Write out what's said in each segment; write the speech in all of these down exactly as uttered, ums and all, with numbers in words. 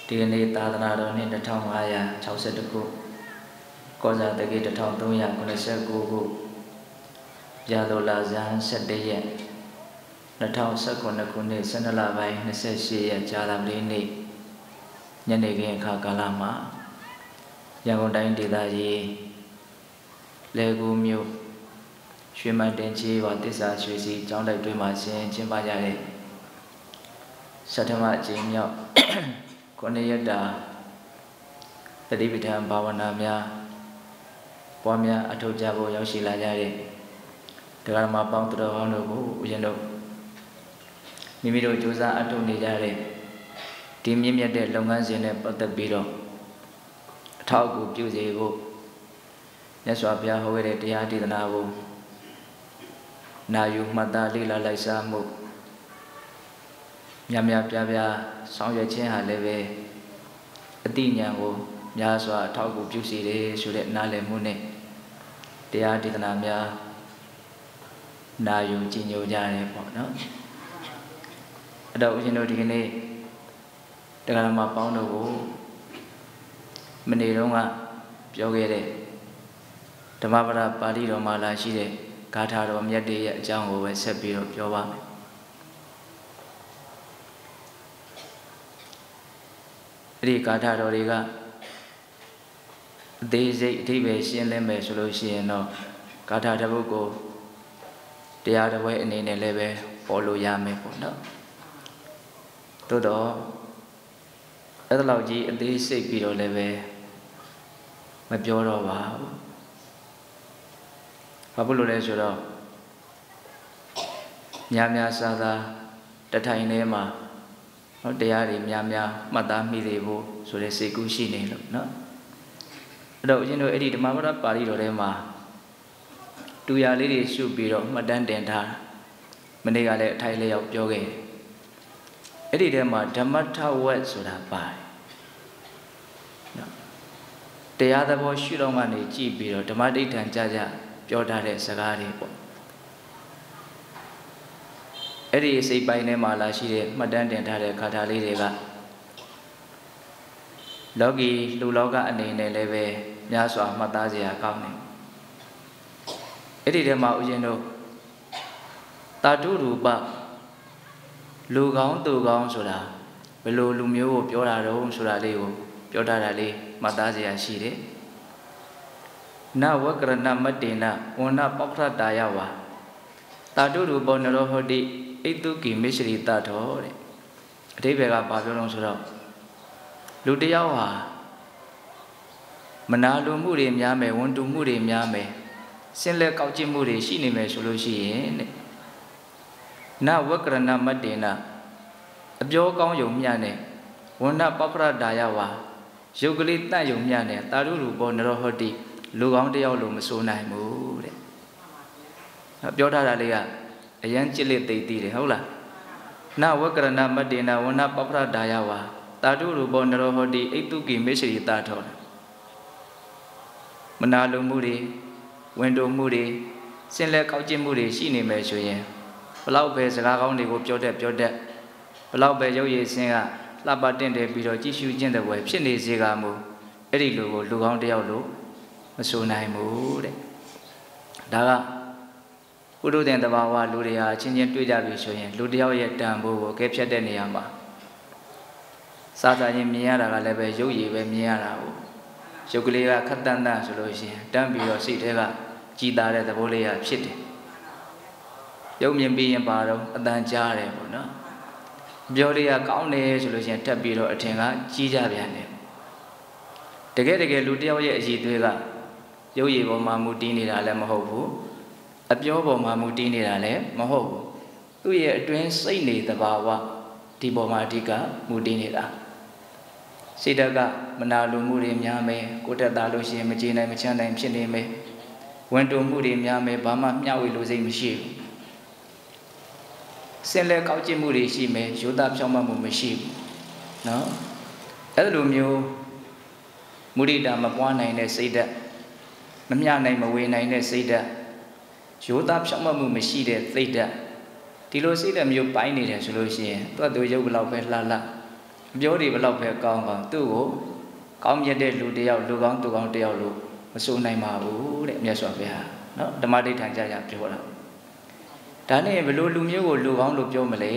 ဒီကနေ့သာသနာတော်နှစ်တစ်ထောင်ငါးရာခြောက်ဆယ်တစ်ခုကောဇာတက္ကီတစ်ထောင်သုံးရာခုနှစ်ဆယ်ကိုခုရာတော်လာဇန်ဆယ်တစ်ရက်နှစ်ထောင်ဆယ်ခုနှစ်ခုနှစ်ဆယ်နှစ်လပိုင်းနှစ်ဆယ်ရှစ်ရက်ကြာသပတေးနေ့ညနေခင်းအခါကာလမှာရန်ကုန်တိုင်းဒေသကြီးလေကူမြို့ရွှေမန်းတင်ကြီးဝါတစ္ဆာရွှေစီကျောင်းတိုက်တွင်မှာရှင်ကျင်းပကြတဲ့ဆဋ္ဌမအကြိမ်မြောက်ခုနှစ်ရက်တာတတိပဋ္ဌာန်ဘာဝနာများပွားများအထောက်ကြဖို့ရောက်ရှိလာကြတဲ့တရားဓမ္မပေါင်းတော်ဟောင်းတို့ကိုဦးဇင်းတို့မိမိတို့ကြိုးစားအထောက်နေကြတဲ့ဒီမြင့်မြတ်တဲ့လုပ်ငန်းစဉ်နဲ့ပတ်သက်ပြီးတော့အထောက်အကူပြုစေဖို့မြတ်စွာဘုရားဟောခဲ့တဲ့တရားဒေသနာကိုနာယူမှတ်သားလေ့လာလိုက်စားမှုများများပြားပြားဆောင်ရွက်ခြင်းဟာလည်းပဲအတိညာကိုများစွာအထောက်အကူပြုစေတယ်ဆိုတဲ့နားလည်မှုနဲ့တရားဒေသနာများနာယူကြည်ညိုကြတယ်ပေါ့နော်အဲ့တော့ဦးဇင်းတို့ဒီကနေ့တရားဓမ္မပေါင်းတို့ကိုမနေ့တုန်းကပြောခဲ့တဲ့ဓမ္မပဒပါဠိတော်မှာလာရှိတဲ့ဂါထာတော်မြတ်တွေရဲ့အကြောင်းကိုပဲဆက်ပြီးတော့ပြောပါမယ်အဲ့ဒီဂါထာတော်တွေကအသေးစိတ်အဓိပ္ပာယ်ရှင်းလင်းမယ်ဆိုလို့ရှိရင်တော့ဂါထာတစ်ပုဒ်ကိုတရားတစ်ပွဲအနေနဲ့လည်းပဲပေါ်လို့ရမယ်ပေါ့နော်သို့တော့အဲ့ဒါလောက်ကြီးအသေးစိတ်ပြီးတော့လည်းပဲမပြောတော့ပါဘူးဘာဖြစ်လို့လဲဆိုတော့များများစားစားတထိုင်ထဲမှာဟောတရားတွေများများမှတ်သားမိသေးဖို့ဆိုတဲ့စိတ်ကူးရှိနေလို့နော်အဲ့တော့ဦးဇင်းတို့အဲ့ဒီဓမ္မပဒပါဠိတော်ထဲမှာတူရလေးတွေရှုပြီးတော့မှတ်တမ်းတင်ထားမနေ့ကလည်းအထိုင်လေးရောက်ပြောခဲ့တယ်အဲ့ဒီထဲမှာဓမ္မထဝက်ဆိုတာပါတယ်နော်တရားသဘောရှုတော့ကနေကြည့်ပြီးတော့ဓမ္မဋိဋ္ဌံကြကြပြောထားတဲ့စကားတွေပေါ့အဲ့ဒီစိတ်ပိုင်းထဲမှာလာရှိတဲ့မှတ်တမ်းတင်ထားတဲ့ခါထာလေးတွေကလောကီလူလောကအနေနဲ့လည်းပဲများစွာမှတ်သားစရာကောင်းတယ်အဲ့ဒီထဲမှာဦးဇင်းတို့တာတုရူပလူကောင်းသူကောင်းဆိုတာဘယ်လိုလူမျိုးကိုပြောတာတော့ဆိုတာလေးကိုပြောထားတာလေးမှတ်သားစရာရှိတယ်နဝကရဏမတ္တေနဝဏပောက္ခတာယဝါတာတုရူပောနရောဟောတိဣတုကိမေရှရိတထောတဲ့အဓိပ္ပာယ်ကဘာပြောလို့ဆိုတော့လူတယောက်ဟာမနာလိုမှုတွေများမယ်ဝန်တူမှုတွေများမယ်စင်လက်ကောက်ကျစ်မှုတွေရှိနေမယ်ဆိုလို့ရှိရင်တဲ့နဝကရဏမတ္တေနအပြောကောင်းယုံမျှနဲ့ဝဏပောက္ခတာယဝါရုပ်ကလေးတတ်ယုံမျှနဲ့တာတုရူပောနရောဟောတိလူကောင်းတယောက်လို့မဆိုနိုင်ဘူးတဲ့ပြောထားတာလေးကအရန်ကြစ်လက်သိသိတယ်ဟုတ်လားနဝကရဏမတ္တေနဝဏပောက္ခတာယဝါတာတုရူပောနရောဟောတိဣတုကိမေရှရိတထောမနာလိုမှုတွေဝင်တိုမှုတွေစင်လက်ကောက်ကျစ်မှုတွေရှိနေမယ်ဆိုရင်ဘလောက်ပဲစကားကောင်းတွေကိုပြောတတ်ပြောတတ်ဘလောက်ပဲရုပ်ရည်စင်ကလှပတင့်တယ်ပြီးတော့ကြည်ရှုခြင်းတဲ့ဘွယ်ဖြစ်နေစေကမူအဲ့ဒီလူကိုလူကောင်းတယောက်လို့မဆိုနိုင်ဘူးတဲ့ဒါကပုရုသင်တဘာဝလူတွေဟာချင်းချင်းတွေ့ကြပြီဆိုရင်လူတယောက်ရဲ့တန်ဖိုးကိုကဲဖြတ်တဲ့နေရာမှာစားစားချင်းမြင်ရတာကလည်းပဲရုပ်ရည်ပဲမြင်ရတာကိုရုပ်ကလေးကခက်တန်းတန်းဆိုလို့ရှိရင်တန်းပြီးတော့စိတ်ထဲကကြည်သာတဲ့သဘောလေးရဖြစ်တယ်ရုပ်မြင်ပြီးရင်ပါတော့အတန်ကြားတယ်ပေါ့နော်ပြောလေးကကောင်းတယ်ဆိုလို့ရှိရင်တက်ပြီးတော့အထင်ကကြီးကြပြန်တယ်တကယ်တကယ်လူတယောက်ရဲ့အည်သွေးကရုပ်ရည်ပေါ်မှာမူတည်နေတာလည်းမဟုတ်ဘူးအပြောပေါ်မှာမူတည်နေတာလည်းမဟုတ်ဘူးသူ့ရဲ့အတွင်းစိတ်နေသဘာဝဒီပေါ်မှာအဓိကမူတည်နေတာစိတ်ဓာတ်ကမနာလိုမှုတွေများမယ်ကိုယ်တက်သားလို့ရှိရင်မကျေနိုင်မချမ်းနိုင်ဖြစ်နေမယ်ဝန်တုံမှုတွေများမယ်ဘာမှမျှဝေလို့စိတ်မရှိဘူးစင်လက်ကောက်ကျစ်မှုတွေရှိမယ်ရိုးသားဖြောင့်မတ်မှုမရှိဘူးနော်အဲ့လိုမျိုးမုဒိတာမပွားနိုင်တဲ့စိတ်ဓာတ်မမျှနိုင်မဝေနိုင်တဲ့စိတ်ဓာတ်ရိုးသားဖြောင့်မတ်မှုမရှိတဲ့စိတ်ဓာတ်ဒီလိုစိတ်ဓာတ်မျိုးပိုင်းနေတယ်ဆိုလို့ရှိရင်သူ့အတူရုပ်ဘလောက်ပဲလှလှပြောဒီဘလောက်ပဲကောင်းကောင်းသူ့ကိုကောင်းမြတ်တဲ့လူတယောက်လူကောင်းသူကောင်းတယောက်လို့မဆိုနိုင်ပါဘူးတဲ့မြတ်စွာဘုရားနော်ဓမ္မဒိဋ္ဌာန်ကြကြပြောတာဒါနဲ့ဘလို့လူမျိုးကိုလူကောင်းလို့ပြောမလဲ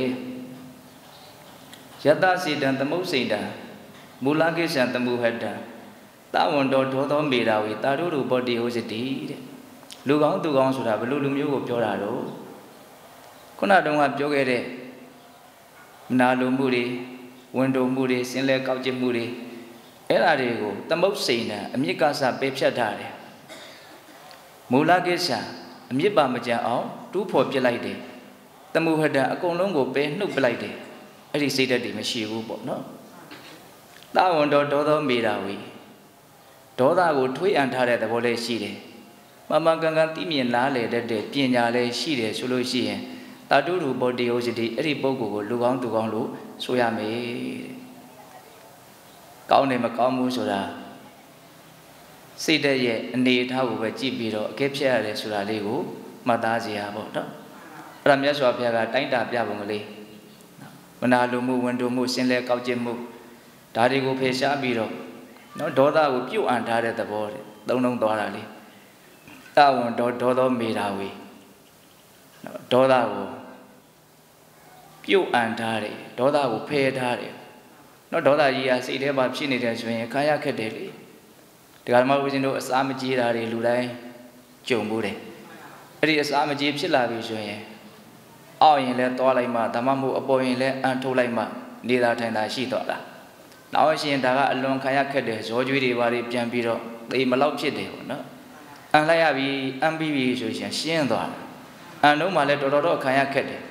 ယတစေတံသမုတ်စိတံမူလကိစ္ဆံတမှုဟတံတဝန္တောဒောသောမေတာဝေတာတို့တို့ဘောတိဟောစတိတဲ့လူကောင်းသူကောင်းဆိုတာဘလို့လူမျိုးကိုပြောတာတော့ခုနတုန်းကပြောခဲ့တဲ့နာလိုမှုတွေဝန်တိုမှုတွေစင်လဲကောက်ကျစ်မှုတွေအဲ့ဒါတွေကိုသမုတ်စိတံအမြစ်ကစားပယ်ဖြတ်ထားတယ်မူလကိစ္ဆံအမြစ်ပါမကြံအောင်တူးဖော်ပြစ်လိုက်တယ်တမှုဟတံအကုန်လုံးကိုပယ်နှုတ်ပလိုက်တယ်အဲ့ဒီစိတ်ဓာတ်တွေမရှိဘူးပေါ့နော်တဝန္တောဒောသောမေတာဝေဒေါသကိုထွေးအံထားတဲ့သဘောလေးရှိတယ်မမကန်ကန်သိမြင်လားလေတဲ့ပညာလေးရှိတယ်ဆိုလို့ရှိရင်တာတုရူဘောတိဟောစတိအဲ့ဒီပုဂ္ဂိုလ်ကိုလူကောင်းသူကောင်းလို့ဆိုရမယ်တဲ့ကောင်းတယ်မကောင်းဘူးဆိုတာစိတ်ဓာတ်ရဲ့အနေအထားကိုပဲကြည့်ပြီးတော့အကဲဖြတ်ရတယ်ဆိုတာလေးကိုမှတ်သားစရာပေါ့နော်အဲ့ဒါမြတ်စွာဘုရားကတိုင်းတာပြပုံကလေးမနာလိုမှုဝန်တိုမှုစင်လဲကောက်ကျစ်မှုဒါတွေကိုဖယ်ရှားပြီးတော့နော်ဒေါသကိုပြုတ်အံထားတဲ့သဘောတဲ့သုံးလုံးသွားတာလေတဝန္တောဒေါသောမေတာဝေနော်ဒေါသကိုပြုတ်အံထားတယ်ဒေါသကိုဖယ်ထားတယ်နော်ဒေါသကြီးကစိတ်ထဲမှာဖြစ်နေတယ်ဆိုရင်ခါရခက်တယ်လေဒီကမှာဦးဇင်းတို့အစာမကြေးတာတွေလူတိုင်းကြုံဘူးတယ်အဲ့ဒီအစာမကြေးဖြစ်လာပြီဆိုရင်အောက်ရင်လဲသွားလိုက်မှဒါမှမဟုတ်အပေါ်ရင်လဲအန်ထုတ်လိုက်မှနေတာထိုင်တာရှိတော့လားနောက်ရှင်ဒါကအလွန်ခါရခက်တယ်ဇောကျွေးတွေဘာတွေပြန်ပြီးတော့သေမလောက်ဖြစ်တယ်ပေါ့နော်အန်လိုက်ရပြီအန်ပြီးပြီဆိုရင်ရှင်းသွားတယ်အန်တော့မှလည်းတော်တော်တော့ခါရခက်တယ်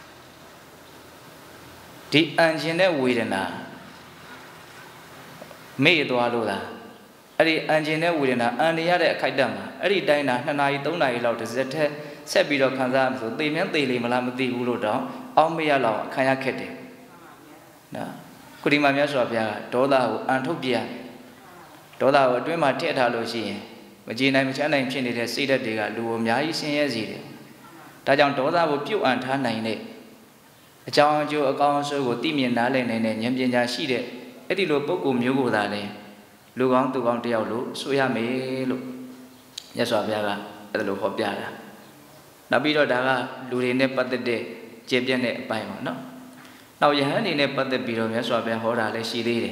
ဒီအန်ရှင်တဲ့ဝေဒနာမေ့သွားလို့လားအဲ့ဒီအန်ရှင်တဲ့ဝေဒနာအန်ရတဲ့အခိုက်အတန့်မှာအဲ့ဒီတိုင်းတာနှစ်နာရီသုံးနာရီလောက်တစ်စက်တည်းဆက်ပြီးတော့ခံစားရမှာဆိုသေမြန်းသေလိမ့်မလားမသိဘူးလို့တော့အောက်မရလောက်ခံရခက်တယ်နော်ခုဒီမှာမြတ်စွာဘုရားဒေါသကိုအန်ထုတ်ပြဒေါသကိုအတွင်းမှာထည့်ထားလို့ရှိရင်မကြည်နိုင်မချမ်းနိုင်ဖြစ်နေတဲ့စိတ်ဓာတ်တွေကလူကိုအများကြီးဆင်းရဲစေတယ်ဒါကြောင့်ဒေါသကိုပြုတ်အန်ထားနိုင်တဲ့အကြောင်းအကျိုးအကောင်းအဆိုးကိုသိမြင်နားလည်နိုင်တဲ့ဉာဏ်ပညာရှိတဲ့အဲ့ဒီလိုပုဂ္ဂိုလ်မျိုးကိုသာလဲလူကောင်းသူကောင်းတယောက်လို့ဆိုရမယ်လို့မြတ်စွာဘုရားကအဲ့ဒါလိုဟောပြတာနောက်ပြီးတော့ဒါကလူတွေနဲ့ပတ်သက်တဲ့ကျေပြတ်တဲ့အပိုင်းပါနော်နောက်ယဟန်နေနဲ့ပတ်သက်ပြီးတော့မြတ်စွာဘုရားဟောတာလည်းရှိသေးတယ်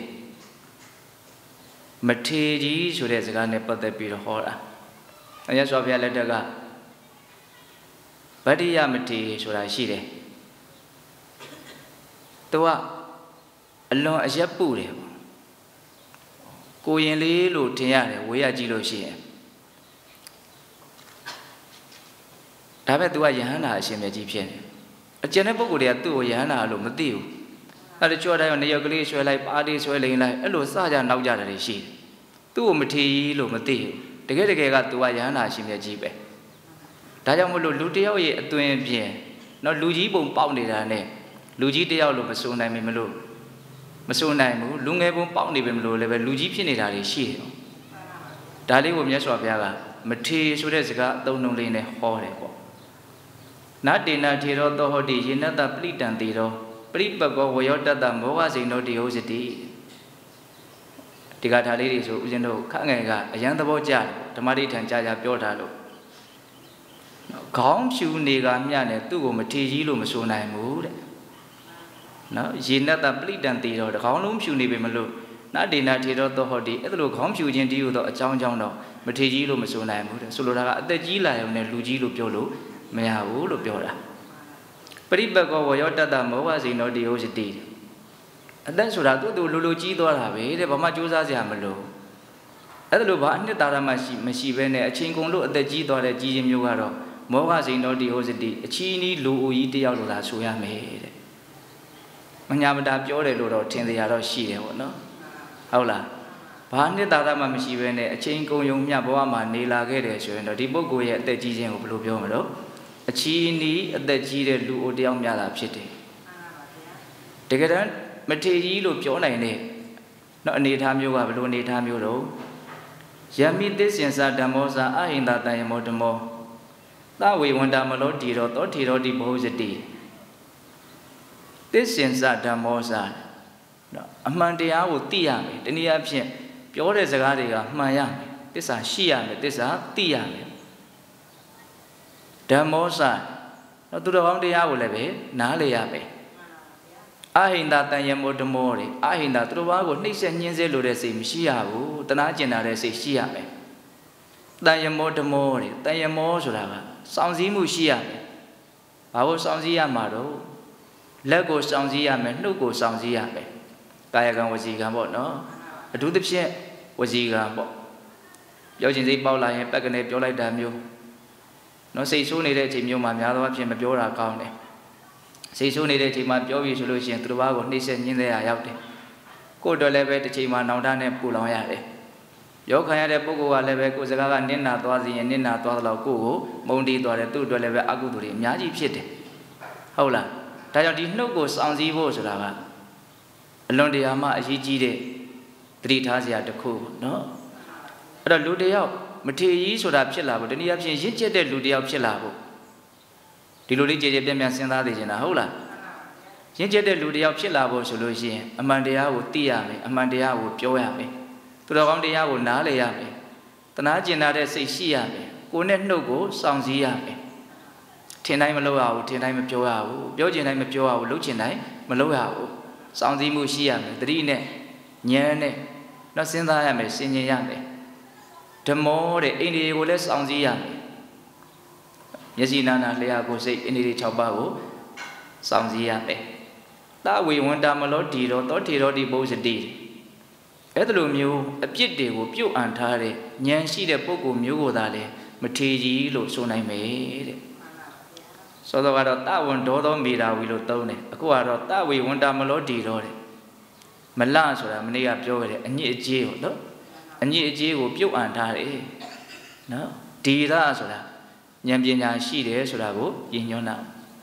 မထေကြီးဆိုတဲ့စကားနဲ့ပတ်သက်ပြီးတော့ဟောတာမြတ်စွာဘုရားလက်ထက်ကဗတ္တိယမထေဆိုတာရှိတယ်သူကအလွန်အရက်ပူတယ်ကိုရင်လေးလို့ထင်ရတယ်ဝေးရကြည့်လို့ရှိရင်ဒါပဲသူကယဟန္တာအရှင်မြတ်ကြီးဖြစ်နေအကျဉ်းတဲ့ပုဂ္ဂိုလ်တွေကသူ့ကိုယဟန္တာလို့မသိဘူးအဲ့ဒါကြွတိုင်းနေရောက်ကလေးဆွဲလိုက်ပါးလေးဆွဲလိမ့်လိုက်အဲ့လိုစကြနောက်ကြတယ်ရှိတယ်သူ့ကိုမထီလို့မသိဘူးတကယ်တကယ်ကသူကယဟန္တာအရှင်မြတ်ကြီးပဲဒါကြောင့်မလို့လူတယောက်ရဲ့အသွင်ပြင်နော်လူကြီးပုံပေါက်နေတာနဲ့လူကြီးတယောက်လို့မဆိုနိုင်မလို့မဆိုနိုင်ဘူးလူငယ်ပုံပေါက်နေပြီမလို့လည်းပဲလူကြီးဖြစ်နေတာတွေရှိတယ်ဒါလေးကိုမြတ်စွာဘုရားကမထေဆိုတဲ့စကားအသုံးနှုန်းလေးနဲ့ဟောတယ်ပေါ့နတေနထေရောသောဟောတိယေနတပလိတံတေရောပရိပကောဝယောတတမောဟစိန်တို့တိဟောစတိဒီကထာလေးတွေဆိုဦးဇင်းတို့ခငယ်ကအရန်သဘောကျတယ်ဓမ္မဒိဋ္ဌံကြာကြာပြောထားလို့ခေါင်းဖြူနေကမျှနဲ့သူ့ကိုမထေကြီးလို့မဆိုနိုင်ဘူးတဲ့နော်ယေနတပလိတံတေရောတခေါင်းလုံးဖြူနေပြီမလို့နတေနထေရောသောဟောတိအဲ့ဒါလိုခေါင်းဖြူခြင်းတည်းဟူသောအကြောင်းကြောင့်တော့မထေကြီးလို့မဆိုနိုင်ဘူးတဲ့ဆိုလိုတာကအသက်ကြီးလာရုံနဲ့လူကြီးလို့ပြောလို့မရဘူးလို့ပြောတာပရိပကောဝယောတတမောဟစိန်တော်တိဟောစတိအသက်ဆိုတာသူ့သူလူလူကြီးသွားတာပဲတဲ့ဘာမှကြိုးစားစရာမလိုအဲ့ဒါလိုဘာအနှစ်သာရမှရှိမရှိဘဲနဲ့အချိန်ကုန်လို့အသက်ကြီးသွားတဲ့ကြီးခြင်းမျိုးကတော့မောဟစိန်တော်တိဟောစတိအချီးနီးလူအိုကြီးတယောက်လို့သာဆိုရမယ်တဲ့မညာမတာပြောတယ်လို့တော့ထင်စရာတော့ရှိတယ်ပေါ့နော်ဟုတ်လားဘာနှစ်သာရမှမရှိဘဲနဲ့အချိန်ကုန်ယုံမြဘဝမှာနေလာခဲ့တယ်ဆိုရင်တော့ဒီပုဂ္ဂိုလ်ရဲ့အသက်ကြီးခြင်းကိုဘယ်လိုပြောမလို့အချီးနီးအသက်ကြီးတဲ့လူအိုတယောက်များတာဖြစ်တယ်တကယ်တမ်းမထေကြီးလို့ပြောနိုင်တဲ့နော်အနေထားမျိုးကဘယ်လိုအနေထားမျိုးတော့ယမိသစ္ဆင်္စာဓမ္မောစာအဟိန္ဒတယမောဓမ္မောသဝေဝန္တာမလောတိရောသောထေရောတိဘောဇတိသစ္ဆင်္စာဓမ္မောစာနော်အမှန်တရားကိုသိရမယ်တနည်းအားဖြင့်ပြောတဲ့စကားတွေကမှန်ရမယ်သစ္စာရှိရမယ်သစ္စာသိရမယ်ဓမ္မောစတော့သူတော်ကောင်းတရားကိုလည်းပဲနားလေရမယ်အဟိန္ဒတန်ယမောဓမောတွေအဟိန္ဒသူတော်ဘာကိုနှိမ့်ဆက်ညှင်းဆဲလို့တဲ့စိတ်မရှိရဘူးတနာကျင်တာတဲ့စိတ်ရှိရမယ်တန်ယမောဓမောတွေတန်ယမောဆိုတာကစောင့်စည်းမှုရှိရမယ်ဘာလို့စောင့်စည်းရမှာတော့လက်ကိုစောင့်စည်းရမယ်နှုတ်ကိုစောင့်စည်းရမယ်ကာယကံဝစီကံပေါ့နော်အထူးသဖြင့်ဝစီကံပေါ့ပြောချင်စိတ်ပေါက်လာရင်ပက်ကနေပြောလိုက်တာမျိုးနော်စိတ်ဆိုးနေတဲ့အချိန်မျိုးမှာများသောအားဖြင့်မပြောတာကောင်းတယ်စိတ်ဆိုးနေတဲ့အချိန်မှာပြောပြီးဆိုလို့ရှိရင်သူတစ်ပါးကိုနှိမ့်ဆက်ညှင်းဆဲရရောက်တယ်ကိုယ့်အတွက်လည်းပဲတစ်ချိန်မှာနောင်တနဲ့ပူလောင်ရတယ်ရောခံရတဲ့ပုဂ္ဂိုလ်ကလည်းပဲကိုယ်စကားကနင့်နာသွားစီရင်နင့်နာသွားတော့ကိုယ့်ကိုမုံတီးသွားတယ်သူ့အတွက်လည်းပဲအကုသိုလ်တွေအများကြီးဖြစ်တယ်ဟုတ်လားဒါကြောင့်ဒီနှုတ်ကိုစောင့်စည်းဖို့ဆိုတာကအလွန်တရာမှအရေးကြီးတဲ့သတိထားစရာတစ်ခုပေါ့နော်အဲ့တော့လူတယောက်မထေရီဆိုတာဖြစ်လာဖို့တနည်းအားဖြင့်ရင့်ကျက်တဲ့လူတယောက်ဖြစ်လာဖို့ဒီလိုလေးကြည်ကြည်ပြန့်ပြန့်စဉ်းစားသိချင်တာဟုတ်လားရင့်ကျက်တဲ့လူတယောက်ဖြစ်လာဖို့ဆိုလို့ရှိရင်အမှန်တရားကိုသိရမယ်အမှန်တရားကိုပြောရမယ်သူတော်ကောင်းတရားကိုနားလည်ရမယ်တနာကျင်နာတဲ့စိတ်ရှိရမယ်ကိုယ်နဲ့နှုတ်ကိုစောင့်စည်းရမယ်ထင်တိုင်းမလုပ်ရဘူးထင်တိုင်းမပြောရဘူးပြောချင်တိုင်းမပြောရဘူးလုပ်ချင်တိုင်းမလုပ်ရဘူးစောင့်စည်းမှုရှိရမယ်သတိနဲ့ဉာဏ်နဲ့တော့စဉ်းစားရမယ်ဆင်ခြင်ရမယ်ဓမ္မောတဲ့အိန္ဒိယကိုလည်းစောင့်စည်းရမယ်မျက်စိနာနာလျှာကိုယ်စိတ်အိန္ဒိယ၆ပါးကိုစောင့်စည်းရမယ်တဝေဝန္တာမလောဒီရောသောထေရောဒီဘုဇတိအဲ့လိုမျိုးအပြစ်တွေကိုပြုတ်အံထားတဲ့ဉာဏ်ရှိတဲ့ပုဂ္ဂိုလ်မျိုးကိုသာလေမထေကြီးလို့ဆိုနိုင်မယ်တဲ့ဆိုတော့ကတော့တဝန္ဒောသောမေတာဝီလို့သုံးတယ်အခုကတော့တဝေဝန္တာမလောဒီရောတဲ့မလဆိုတာမနေ့ကပြောခဲ့တယ်အညစ်အကြေးကိုနော်အညစ်အကြေးကိုပြုတ်အံထားတယ်နော်ဒီရဆိုတာဉာဏ်ပညာရှိတယ်ဆိုတာကိုယဉ်ညွန်းတာ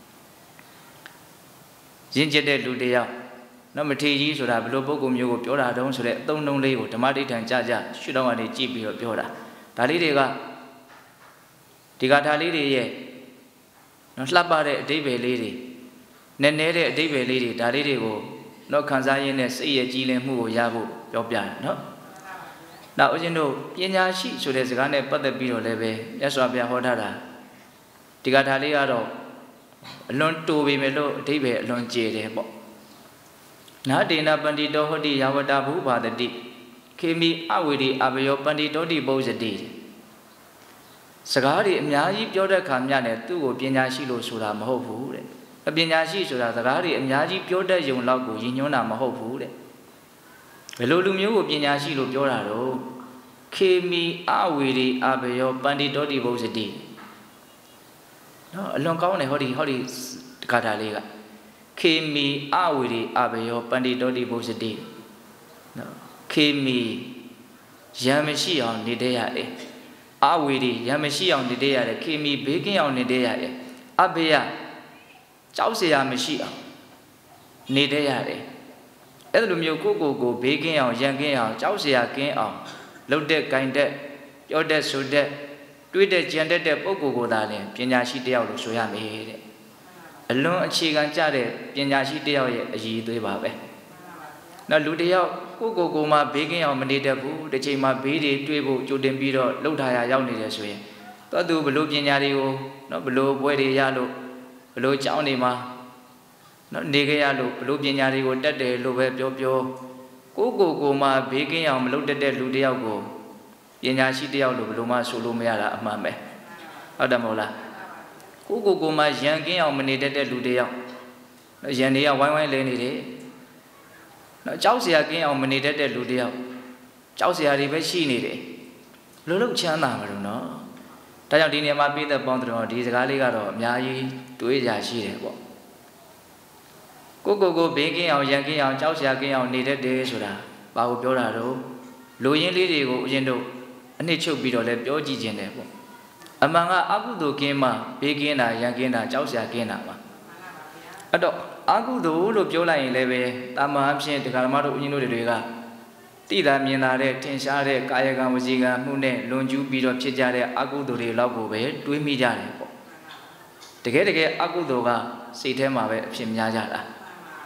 ရင့်ကျက်တဲ့လူတယောက်နော်မထေကြီးဆိုတာဘယ်လိုပုဂ္ဂိုလ်မျိုးကိုပြောတာတုံးဆိုတဲ့အသုံးနှုန်းလေးကိုဓမ္မတိဋ္ဌံကြကြရှုထောင့်ကနေကြည့်ပြီးတော့ပြောတာဒါလေးတွေကဒီဂါထာလေးတွေရဲ့နော်လှပတဲ့အဓိပ္ပာယ်လေးတွေနည်းနည်းတဲ့အဓိပ္ပာယ်လေးတွေဒါလေးတွေကိုနော်ခံစားရင်းနဲ့စိတ်ရဲ့ကြည်လင်မှုကိုရဖို့ပြောပြတယ်နော်နောက်ဦးဇင်းတို့ပညာရှိဆိုတဲ့စကားနဲ့ပတ်သက်ပြီးတော့လည်းပဲမြတ်စွာဘုရားဟောထားတာဒီဂါထာလေးကတော့အလွန်တူပေမဲ့လို့အဓိပ္ပာယ်အလွန်ကျယ်တယ်ပေါ့နာတေနပန္တိတောဟောတိယဝတဘုဘာတတိခေမိအဝေဒီအဘယောပန္တိတောတိဘုဇတိစကားတွေအများကြီးပြောတဲ့အခါမြနဲ့သူ့ကိုပညာရှိလို့ဆိုတာမဟုတ်ဘူးတဲ့အပညာရှိဆိုတာစကားတွေအများကြီးပြောတတ်ရုံလောက်ကိုရည်ညွှန်းတာမဟုတ်ဘူးတဲ့ဘယ်လိုလူမျိုးကိုပညာရှိလို့ပြောတာတော့ခေမိအဝေဒီအဘယောပန္တိတောတိဘုဇတိနော်အလွန်ကောင်းတယ်ဟောဒီဟောဒီဂါထာလေးကခေမီအဝေရီအဘယောပန္တိတောတိဘုဇတိနော်ခေမီရံမရှိအောင်နေတဲ့ရတယ်အဝေရီရံမရှိအောင်နေတဲ့ရတယ်ခေမီဘေးကင်းအောင်နေတဲ့ရတယ်အဘယကြောက်เสียမရှိအောင်နေတဲ့ရတယ်အဲ့လိုမျိုးကိုကိုကိုဘေးကင်းအောင်ရံကင်းအောင်ကြောက်เสียကင်းအောင်လှုပ်တဲ့ဂိုင်တဲ့ပြောတဲ့ဆိုတဲ့တွေးတဲ့ကြံတဲ့ပုဂ္ဂိုလ်ကိုသာလင်ပညာရှိတယောက်လို့ဆိုရမယ်တဲ့အလွန်အခြေခံကြတဲ့ပညာရှိတယောက်ရဲ့အရည်အသွေးပါပဲနောက်လူတယောက်ကိုကိုကိုမှဘေးကင်းအောင်မနေတတ်ဘူးတစ်ချိန်မှာဘေးတွေတွေးဖို့ကြိုတင်ပြီးတော့လှုပ်ထားရရောက်နေတယ်ဆိုရင်တော့သူဘလို့ပညာတွေကိုနော်ဘလို့ပွဲတွေရလို့ဘလို့ကြောင်းနေမှာနော်နေကြရလို့ဘလို့ပညာတွေကိုတတ်တယ်လို့ပဲပြောပြောကိုကိုကိုမှဘေးကင်းအောင်မလုပ်တတ်တဲ့လူတယောက်ကိုပညာရှိတယောက်လို့ဘလို့မှဆိုလို့မရတာအမှန်ပဲဟုတ်တယ်မဟုတ်လားကိုကိုကိုမှရန်ကင်းအောင်မနေတတ်တဲ့လူတယောက်ရန်တွေကဝိုင်းဝိုင်းလဲနေတယ်နော်ကြောက်เสียကင်းအောင်မနေတတ်တဲ့လူတယောက်ကြောက်เสียတွေပဲရှိနေတယ်ဘလို့လို့ချမ်းသာမှာလို့နော်ဒါကြောင့်ဒီနေရာမှာပြည်သက်ပေါင်းတော်ဒီစကားလေးကတော့အများကြီးတွေးကြရှိတယ်ပေါ့ကိုကိုကိုဘေးကင်းအောင်ရန်ကင်းအောင်ကြောက်เสียကင်းအောင်နေတတ်တယ်ဆိုတာဘာကိုပြောတာတော့လူရင်းလေးတွေကိုဦးဇင်းတို့အနှစ်ချုပ်ပြီးတော့လည်းပြောကြည့်ခြင်းတယ်ပေါ့အမှန်ကအကုသိုလ်ကင်းမှဘေးကင်းတာရန်ကင်းတာကြောက်စရာကင်းတာပါအဲ့တော့အကုသိုလ်လို့ပြောလိုက်ရင်လည်းပဲတာမန်အဖြစ်ဒကာဓမ္မတို့ဦးဇင်းတို့တွေကတိတာမြင်တာတဲ့ထင်ရှားတဲ့ကာယကံဝစီကံမှုနဲ့လွန်ကျူးပြီးတော့ဖြစ်ကြတဲ့အကုသိုလ်တွေလောက်ကိုပဲတွေးမိကြတယ်ပေါ့တကယ်တကယ်အကုသိုလ်ကစိတ်ထဲမှာပဲအဖြစ်များကြတာ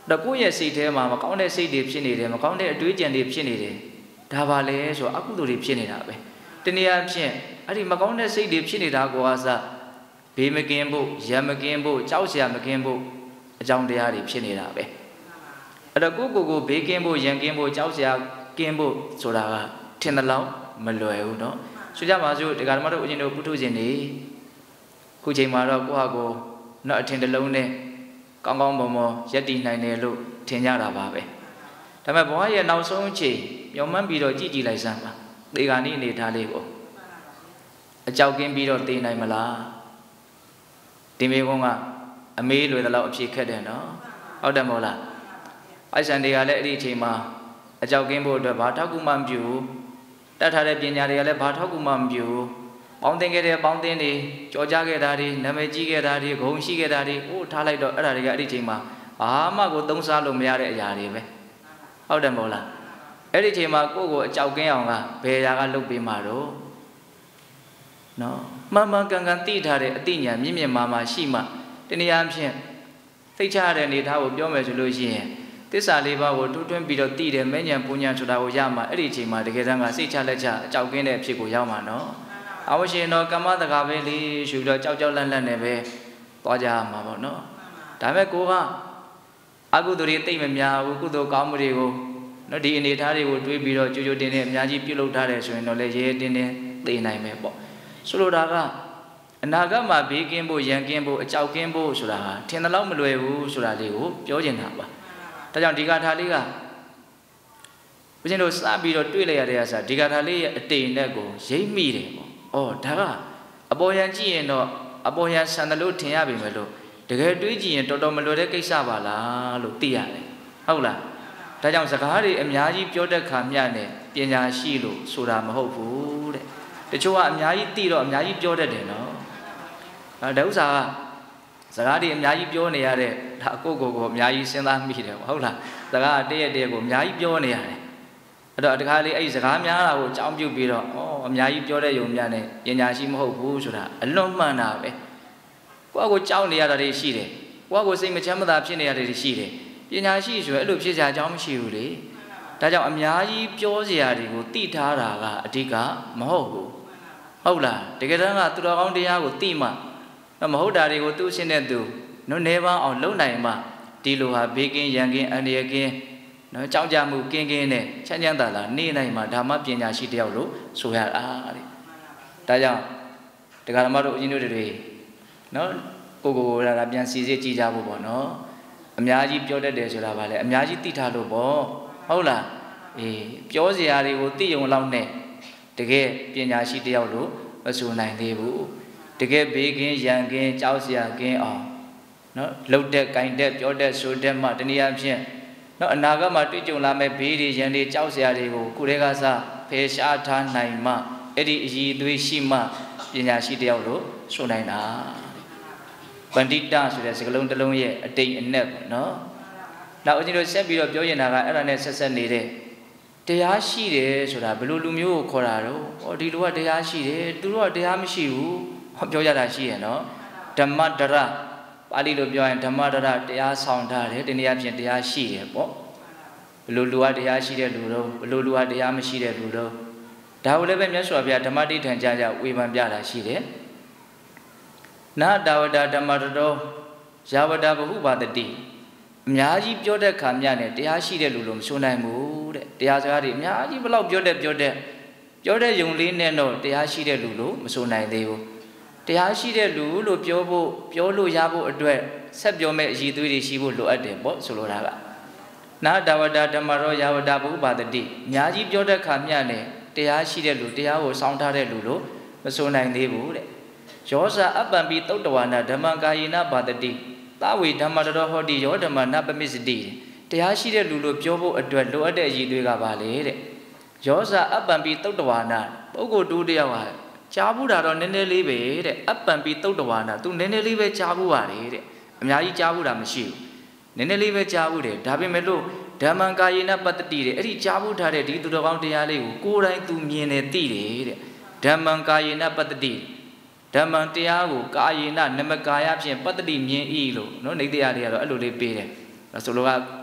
တော့ကိုယ့်ရဲ့စိတ်ထဲမှာမကောင်းတဲ့စိတ်တွေဖြစ်နေတယ်မကောင်းတဲ့အတွေးကြံတွေဖြစ်နေတယ်ဒါပါလေဆိုအကုသိုလ်တွေဖြစ်နေတာပဲတနည်းအားဖြင့်အဲ့ဒီမကောင်းတဲ့စိတ်တွေဖြစ်နေတာကိုအစဘေးမကင်းဖို့ရံမကင်းဖို့ကြောက်စရာမကင်းဖို့အကြောင်းတရားတွေဖြစ်နေတာပဲအဲ့တော့ကိုယ့်ကိုယ်ကိုဘေးကင်းဖို့ရံကင်းဖို့ကြောက်စရာကင်းဖို့ဆိုတာကထင်သလောက်မလွယ်ဘူးเนาะဆိုကြပါစို့ဒီကဓမ္မတို့အရင်တို့ပုထုဇဉ်တွေခုချိန်မှာတော့ကိုယ့်ဟာကိုယ်တော့အထင်တစ်လုံးနဲ့ကောင်းကောင်းမွန်မွန်ယက်တည်နိုင်တယ်လို့ထင်ကြတာပါပဲဒါပေမဲ့ဘဝရဲ့နောက်ဆုံးအချိန်မျောမှန်းပြီးတော့ကြည့်ကြည့်လိုက်စမ်းပါသေဂာနိအနေထားလေးကိုအကြောက်ကင်းပြီးတော့သိနိုင်မလားဒီမေကုန်းကအမေးလွယ်တဲ့လောက်အဖြစ်ခက်တယ်နော်ဟုတ်တယ်မဟုတ်လားအိုက်ဆန်တွေကလည်းအဲ့ဒီအချိန်မှာအကြောက်ကင်းဖို့အတွက်ဘာထောက်ကူမှမပြုဘူးတတ်ထားတဲ့ပညာတွေကလည်းဘာထောက်ကူမှမပြုဘူးပေါင်းသင်ခဲ့တဲ့ပေါင်းသင်တွေကြော်ကြခဲ့တာတွေနာမည်ကြီးခဲ့တာတွေဂုဏ်ရှိခဲ့တာတွေဟိုထားလိုက်တော့အဲ့ဒါတွေကအဲ့ဒီအချိန်မှာဘာမှကိုသုံးစားလို့မရတဲ့အရာတွေပဲဟုတ်တယ်မဟုတ်လားအဲ့ဒီအချိန်မှာကိုယ့်ကိုအကြောက်ကင်းအောင်ကဘယ်ရာကလုပ်ပေးမှာတော့နော်မှန်မှန်ကန်ကန်သိထားတဲ့အသိဉာဏ်မြင့်မြင့်မာမာရှိမှတနည်းအားဖြင့်သိချရတဲ့အနေထားကိုပြောမယ်ဆိုလို့ရှိရင်သစ္စာလေးပါးကိုတူးထွင်းပြီးတော့သိတယ်မဲ့ဉာဏ်ပူဉာဏ်ဆိုတာကိုရမှာအဲ့ဒီအချိန်မှာတကယ်တမ်းကစိတ်ချလက်ချအကြောက်ကင်းတဲ့အဖြစ်ကိုရောက်မှာနော်အဝရှင်တော့ကမ္မတကာပဲလေးရှူတော့ကြောက်ကြောက်လန့်လန့်နဲ့ပဲသွားကြရမှာပေါ့နော်ဒါပေမဲ့ကိုကအကုသိုလ်တွေသိမ့်မများဘူးကုသိုလ်ကောင်းမှုတွေကိုနော်ဒီအနေထားတွေကိုတွေးပြီးတော့ကြိုကြိုတင်တင်အများကြီးပြုလုပ်ထားတယ်ဆိုရင်တော့လည်းရဲရဲတင်းတင်းသိနိုင်မယ်ပေါ့ဆိုလိုတာကအနာဂတ်မှာဘေးကင်းဖို့ရန်ကင်းဖို့အကြောက်ကင်းဖို့ဆိုတာဟာထင်သလောက်မလွယ်ဘူးဆိုတာလေးကိုပြောချင်တာပါဒါကြောင့်ဒီကထာလေးကဘုရင်တို့စပြီးတော့တွေးလိုက်ရတဲ့အစားဒီကထာလေးရဲ့အတိမ်နဲ့ကိုရိပ်မိတယ်ပေါ့အော်ဒါကအပေါ်ယံကြည့်ရင်တော့အပေါ်ယံဆန်တယ်လို့ထင်ရပြီမယ်လို့တကယ်တွေးကြည့်ရင်တော်တော်မလွယ်တဲ့ကိစ္စပါလားလို့သိရတယ်ဟုတ်လားဒါကြောင့်စကားတွေအများကြီးပြောတဲ့ခါမျှနဲ့ပညာရှိလို့ဆိုတာမဟုတ်ဘူးတဲ့တချို့ကအများကြီးသိတော့အများကြီးပြောတတ်တယ်နော်အဲဒါဥစ္စာကစကားတွေအများကြီးပြောနေရတဲ့ဒါအကိုကိုကိုအများကြီးစဉ်းစားမိတယ်ဟုတ်လားစကားတည့်ရတည့်ကိုအများကြီးပြောနေရတယ်အဲ့တော့တခါလေးအဲ့ဒီစကားများတာကိုအကြောင်းပြုပြီးတော့ဩအများကြီးပြောတဲ့ယုံများနဲ့ပညာရှိမဟုတ်ဘူးဆိုတာအလွန်မှန်တာပဲကိုယ့်ကိုကြောက်နေရတာတွေရှိတယ်ကိုယ့်ကိုစိတ်မချမ်းသာဖြစ်နေရတာတွေရှိတယ်ပညာရှိဆိုရင်အဲ့လိုဖြစ်စရာအကြောင်းမရှိဘူးလေဒါကြောင့်အများကြီးပြောစရာတွေကိုသိထားတာကအဓိကမဟုတ်ဘူးဟုတ်လားတကယ်တမ်းကသူတော်ကောင်းတရားကိုသိမှမဟုတ်တာတွေကိုသူ့ရှင်းတဲ့သူနော်နေပါအောင်လုံနိုင်မှဒီလိုဟာဘေးကင်းရန်ကင်းအန္တရာယ်ကင်းနော်ကြောက်ကြမှုကင်းကင်းနဲ့ချမ်းချမ်းသာသာနေနိုင်မှာဓမ္မပညာရှိတယောက်လို့ဆိုရတာတဲ့ဒါကြောင့်တရားဓမ္မတို့အရင်တို့တွေနော်ကိုကိုကိုလာပြန်စီစစ်ကြည့်ကြဖို့ပေါ့နော်အများကြီးပြောတတ်တယ်ဆိုတာဗာလေအများကြီးသိထားလို့ပေါ့ဟုတ်လားအေးပြောစရာတွေကိုသိုံလောက်နဲ့တကယ်ပညာရှိတယောက်လို့မဆိုနိုင်သေးဘူးတကယ်ဘေးကင်းရန်ကင်းကြောက်စရာကင်းအောင်နော်လှုပ်တဲ့ဂိုင်တဲ့ပြောတဲ့ဆိုတဲ့မှတနည်းအားဖြင့်နော်အနာဂတ်မှာတွေ့ကြုံလာမဲ့ဘေးတွေရန်တွေကြောက်စရာတွေကိုကိုယ်တည်းကစဖယ်ရှားထားနိုင်မှအဲ့ဒီအည်အသွေးရှိမှပညာရှိတယောက်လို့ဆိုနိုင်တာပန္တိတဆိုတဲ့စကားလုံးတစ်လုံးရဲ့အတိတ်အနက်ပေါ့နော်နောက်အချင်းတို့ဆက်ပြီးတော့ပြောရင်တာကအဲ့ဒါနဲ့ဆက်ဆက်နေတဲ့တရားရှိတယ်ဆိုတာဘယ်လိုလူမျိုးကိုခေါ်တာတော့ဟောဒီလူကတရားရှိတယ်သူတို့ကတရားမရှိဘူးဟောပြောကြတာရှိရနော်ဓမ္မဒရပါဠိလိုပြောရင်ဓမ္မဒရတရားဆောင်ထားတယ်တနည်းအားဖြင့်တရားရှိတယ်ပေါ့ဘယ်လိုလူကတရားရှိတဲ့လူတော့ဘယ်လိုလူကတရားမရှိတဲ့လူတော့ဒါကိုလည်းပဲမြတ်စွာဘုရားဓမ္မတိထံကြကြဝေဖန်ပြတာရှိတယ်နာတာဝတ္တဓမ္မတောယာဝတ္တဘဟုပါတတိအများကြီးပြောတဲ့ခါမြနဲ့တရားရှိတဲ့လူလို့မဆိုနိုင်ဘူးတဲ့တရားစကားတွေအများကြီးဘလောက်ပြောတဲ့ပြောတဲ့ပြောတဲ့ယုံလေးနဲ့တော့တရားရှိတဲ့လူလို့မဆိုနိုင်သေးဘူးတရားရှိတဲ့လူလို့ပြောဖို့ပြောလို့ရဖို့အတွက်ဆက်ပြောမဲ့အည်သွေးတွေရှိဖို့လိုအပ်တယ်ပေါ့ဆိုလိုတာကနာတာဝတ္တဓမ္မရောယာဝတ္တဘုပါတတိအများကြီးပြောတဲ့ခါမြနဲ့တရားရှိတဲ့လူတရားကိုစောင့်ထားတဲ့လူလို့မဆိုနိုင်သေးဘူးတဲ့ယောဇာအပ္ပံပိသုတ်တဝါနာဓမ္မကာယေနဘာတတိသဝေဓမ္မတတော်ဟောတိယောဓမ္မနပမစ္စတိတရားရှိတဲ့လူလို့ပြောဖို့အတွက်လိုအပ်တဲ့အည်သွေးကပါလေတဲ့ယောဇာအပ္ပံပိသုတ်တဝါနာပုဂ္ဂိုလ်တူတယောက်ဟာကြားဘူးတာတော့နည်းနည်းလေးပဲတဲ့အပ္ပံပိသုတ်တဝါနာ तू နည်းနည်းလေးပဲကြားဘူးပါလေတဲ့အများကြီးကြားဘူးတာမရှိဘူးနည်းနည်းလေးပဲကြားဘူးတယ်ဒါပေမဲ့လို့ဓမ္မကာယေနပတ္တိတဲ့အဲ့ဒီကြားဘူးထားတဲ့ဒီသူတော်ကောင်းတရားလေးကိုကိုယ်တိုင် तू မြင်တယ်သိတယ်တဲ့ဓမ္မကာယေနပတ္တိဓမ္မတရားကိုကာယေနနမကာယဖြင့်ပတ္တိမြင်ဤလို့နော်နေတရားလေးကတော့အဲ့လိုလေးပေးတယ်ဆိုလိုက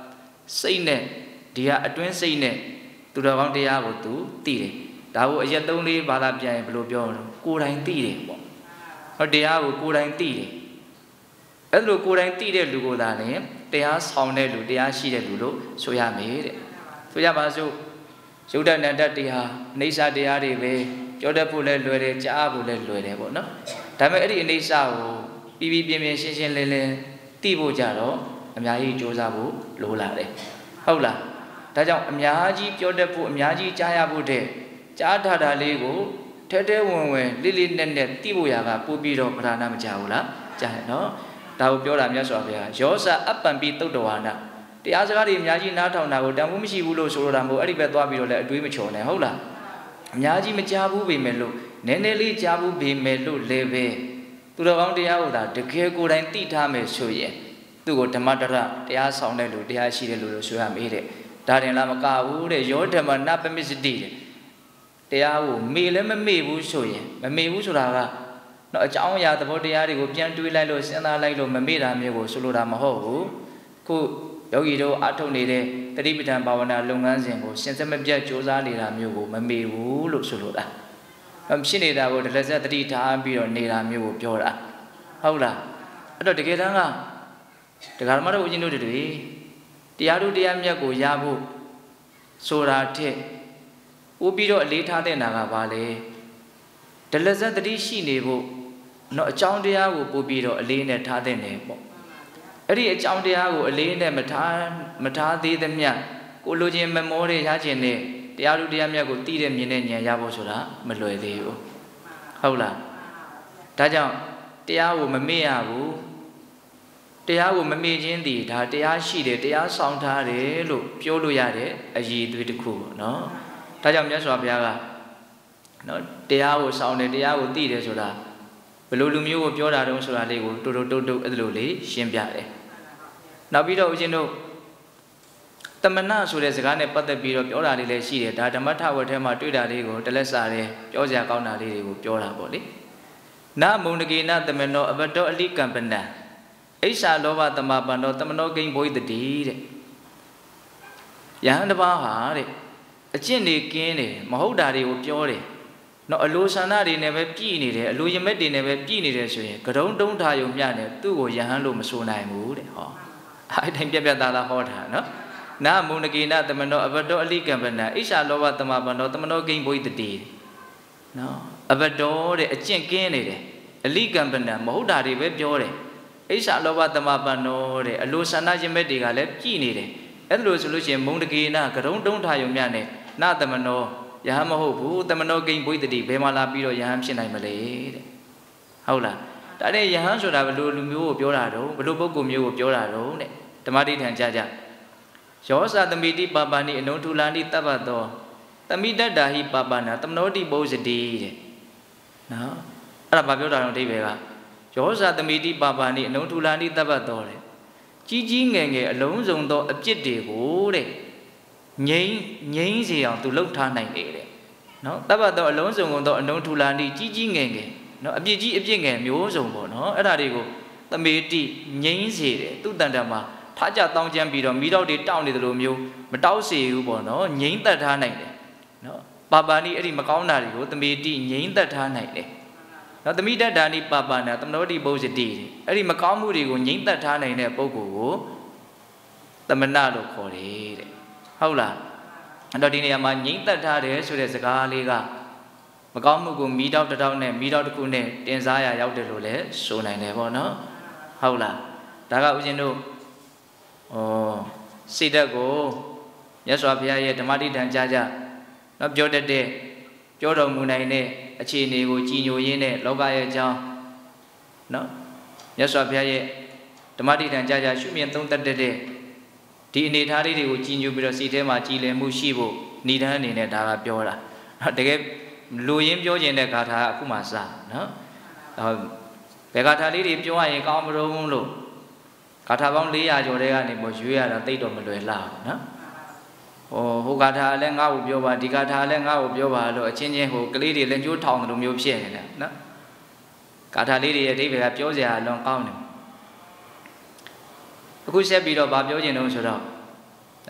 စိတ်နဲ့ဒီဟာအတွင်းစိတ်နဲ့သူတော်ကောင်းတရားကိုသူသိတယ်ဒါကိုအရက်သုံးလေးဘာသာပြန်ရင်ဘယ်လိုပြောမလဲကိုယ်တိုင်သိတယ်ပေါ့ဟောတရားကိုကိုယ်တိုင်သိတယ်အဲ့လိုကိုယ်တိုင်သိတဲ့လူကိုသာလည်းတရားဆောင်တဲ့လူတရားရှိတဲ့လူလို့ဆိုရမယ်တဲ့ဆိုရပါစို့ယုဒ္ဓနန္တတရားအိဋ္ဌတရားတွေပဲပြောတတ်ဖို့လည်းလွယ်တယ်ကြားဖို့လည်းလွယ်တယ်ပေါ့နော်ဒါပေမဲ့အဲ့ဒီအိဋ္ဌကိုပြီးပြီးပြင်းပြင်းရှင်းရှင်းလင်းလင်းသိဖို့ကြတော့အများကြီးကြိုးစားဖို့လိုလာတယ်ဟုတ်လားဒါကြောင့်အများကြီးပြောတတ်ဖို့အများကြီးကြားရဖို့တဲ့ကြားထားတာလေးကိုထဲထဲဝင်ဝင်လေးလေးနက်နက်သိဖို့ရာကပို့ပြီးတော့ပဓာနာမကြဘူးလားကြားရနော်ဒါကိုပြောတာမြတ်စွာဘုရားယောဇအပ္ပံပိသုတ္တဝါနာတရားစကားတွေအများကြီးနားထောင်တာကိုတန်ဖိုးမရှိဘူးလို့ဆိုလိုတာမဟုတ်အဲ့ဒီဘက်သွားပြီးတော့လည်းအတွေးမချော်နဲ့ဟုတ်လားအများကြီးမကြားဘူးပေမဲ့လို့နည်းနည်းလေးကြားဘူးပေမဲ့လို့လည်းပဲသူတော်ကောင်းတရားကိုသာတကယ်ကိုယ်တိုင်သိထားမယ်ဆိုရင်သူ့ကိုဓမ္မတရတရားဆောင်တဲ့လူတရားရှိတဲ့လူလို့ဆိုရမေးတဲ့ဒါတင်လားမကဘူးတဲ့ယောဓမ္မနပမစ္စတိတဲ့တရားကိုမေ့လည်းမမေ့ဘူးဆိုရင်မမေ့ဘူးဆိုတာကတော့အကြောင်းအရာသဘောတရားတွေကိုပြန်တွေးလိုက်လို့စဉ်းစားလိုက်လို့မမေ့တာမျိုးကိုဆိုလိုတာမဟုတ်ဘူးခုယောဂီတို့အထုတ်နေတဲ့တတိပဋ္ဌာန်ဘာဝနာလုပ်ငန်းစဉ်ကိုစဉ်ဆက်မပြတ်ကြိုးစားနေတာမျိုးကိုမမေ့ဘူးလို့ဆိုလိုတာဖြစ်နေတာကိုတလက်ဆက်တတိထားပြီးတော့နေတာမျိုးကိုပြောတာဟုတ်လားအဲ့တော့တကယ်တမ်းကတရားဓမ္မတို့ဦးဇင်းတို့တွေတရားတို့တရားမြတ်ကိုရဖို့ဆိုတာထက်ပို့ပြီးတော့အလေးထားတဲ့နာကပါလေတလက်ဆက်တတိရှိနေဖို့တော့အကြောင်းတရားကိုပို့ပြီးတော့အလေးနဲ့ထားတဲ့နေပေါ့အဲ့ဒီအကြောင်းတရားကိုအလေးနဲ့မထားမထားသေးသမျှကိုလိုချင်မမောတဲ့ရခြင်းနဲ့တရားလူတရားမြတ်ကိုသိတဲ့မြင်တဲ့ဉာဏ်ရဖို့ဆိုတာမလွယ်သေးဘူးဟုတ်လားဒါကြောင့်တရားကိုမမေ့ရဘူးတရားကိုမမေ့ခြင်းသည်ဒါတရားရှိတယ်တရားဆောင်ထားတယ်လို့ပြောလို့ရတဲ့အရည်အသွေးတစ်ခုပေါ့နော်ဒါကြောင့်မြတ်စွာဘုရားကနော်တရားကိုဆောင်တယ်တရားကိုသိတယ်ဆိုတာဘယ်လိုလူမျိုးကိုပြောတာတုံးဆိုတာလေးကိုတိုးတိုးတုတ်တုတ်အဲ့လိုလေးရှင်းပြတယ်နောက်ပြီးတော့ဦးဇင်းတို့တမနာဆိုတဲ့စကားနဲ့ပတ်သက်ပြီးတော့ပြောတာလေးလည်းရှိတယ်ဒါဓမ္မထဝက်ထဲမှာတွေ့တာလေးကိုတလက်စာတယ်ပြောစရာကောင်းတာလေးတွေကိုပြောတာပေါ့လေနမုန်တကေနတမနောအဘတောအလိကံပနံအိဋ္ဌာလောဘတမပန္နောတမနောကိဉ္ဘိတတိတဲ့ယဟန်တစ်ပါးဟာတဲ့အကျင့်တွေကင်းတယ်မဟုတ်တာတွေကိုပြောတယ်နော်အလိုဆန္ဒတွေနဲ့ပဲပြည့်နေတယ်အလိုရမက်တွေနဲ့ပဲပြည့်နေတယ်ဆိုရင်ကတုံးတုံးထားရုံမျှနဲ့သူ့ကိုယဟန်လို့မဆိုနိုင်ဘူးတဲ့ဟောအဲ့တိုင်းပြက်ပြက်သားသားဟောတာနော်နာမုန်ကေနတမနောအဘတောအလိကံပနံအိဋ္ဌာလောဘတမပန္နောတမနောကိဉ္ဘိတတိနော်အဘတောတဲ့အကျင့်ကင်းနေတယ်အလိကံပနံမဟုတ်တာတွေပဲပြောတယ်အိဋ္ဌာလောဘတမပန္နောတဲ့အလိုဆန္ဒရမက်တွေကလည်းပြည့်နေတယ်အဲ့လိုဆိုလို့ရှိရင်မုန်တကေနကတုံးတုံးထားရုံမျှနဲ့နာတမနောယဟန်မဟုတ်ဘူးတမနောကိဉ္ဘိတတိဘယ်မှာလာပြီးတော့ယဟန်ဖြစ်နိုင်မလဲတဲ့ဟုတ်လားဒါနဲ့ယဟန်ဆိုတာဘယ်လိုလူမျိုးကိုပြောတာတော့ဘယ်လိုပုဂ္ဂိုလ်မျိုးကိုပြောတာတော့တဲ့ဓမ္မတိထံကြကြယောဇသမိတိပါပါဏိအနုထုလာနိတပ္ပတောသမိတ္တာဟိပါပါဏသမနောတိပုဇ္ဇတိတဲ့နော်အဲ့ဒါဘာပြောတာတော့အဓိပ္ပာယ်ကယောဇသမိတိပါပါဏိအနုထုလာနိတပ္ပတောတဲ့ကြီးကြီးငယ်ငယ်အလုံးစုံသောအပြစ်တွေကိုတဲ့ငိမ့်ငိမ့်စီအောင်သူလှုပ်ထားနိုင်တယ်တဲ့နော်တပ္ပတောအလုံးစုံသောအနုထုလာနိကြီးကြီးငယ်ငယ်နော်အပြစ်ကြီးအပြစ်ငယ်မျိုးစုံပေါ့နော်အဲ့ဒါတွေကိုသမေတိငိမ့်စေတယ်သူတန်တမှာထားကြတောင်းကျမ်းပြီးတော့မိတော့တွေတောင်းနေတယ်လို့မျိုးမတောက်စေဘူးပေါ့နော်ငိမ့်သက်ထားနိုင်တယ်နော်ပါပါဏိအဲ့ဒီမကောင်းတာတွေကိုသမေတိငိမ့်သက်ထားနိုင်တယ်နော်သမိတ္တာဏိပါပါဏသမနောတိပုဇ္ဇတိအဲ့ဒီမကောင်းမှုတွေကိုငိမ့်သက်ထားနိုင်တဲ့ပုဂ္ဂိုလ်ကိုသမဏလို့ခေါ်တယ်တဲ့ဟုတ်လားအဲ့တော့ဒီနေရာမှာငိမ့်သက်ထားတယ်ဆိုတဲ့စကားလေးကမကောင်းမှုကိုမိတော့တစ်တောက်နဲ့မိတော့တစ်ခုနဲ့တင်စားရရောက်တယ်လို့လည်းဆိုနိုင်တယ်ပေါ့နော်ဟုတ်လားဒါကဦးဇင်းတို့ဩစိတ်ဓာတ်ကိုမြတ်စွာဘုရားရဲ့ဓမ္မတိထံကြားကြနော်ပြောတတ်တဲ့ပြောတော်မူနိုင်တဲ့အခြေအနေကိုကြည်ညိုရင်းနဲ့လောကရဲ့အကြောင်းနော်မြတ်စွာဘုရားရဲ့ဓမ္မတိထံကြားကြရှုမြင်သုံးသပ်တဲ့ဒီအနေထားလေးတွေကိုကြည်ညိုပြီးတော့စိတ်ထဲမှာကြည်လည်မှုရှိဖို့ဏိဒန်းအနေနဲ့ဒါကပြောတာနော်တကယ်လူရင်းပြောခြင်းတဲ့ဂါထာအခုမှစနော်ဘယ်ဂါထာလေးတွေပြောရရင်ကောင်းမလို့လို့ဂါထာပေါင်း၄ရာကျော်တဲ့ကနေပေါ်ရွေးရတာသိတော့မလွယ်လားနော်ဟိုဟိုဂါထာလည်းငါ့ကိုပြောပါဒီဂါထာလည်းငါ့ကိုပြောပါလို့အချင်းချင်းဟိုကလေးတွေလည်းကြိုးထောင်တယ်လို့မျိုးဖြစ်နေတယ်နော်ဂါထာလေးတွေရဲ့အဓိပ္ပာယ်ကပြောစရာလွန်ကောင်းတယ်အခုဆက်ပြီးတော့ဗာပြောခြင်းတော့ဆိုတော့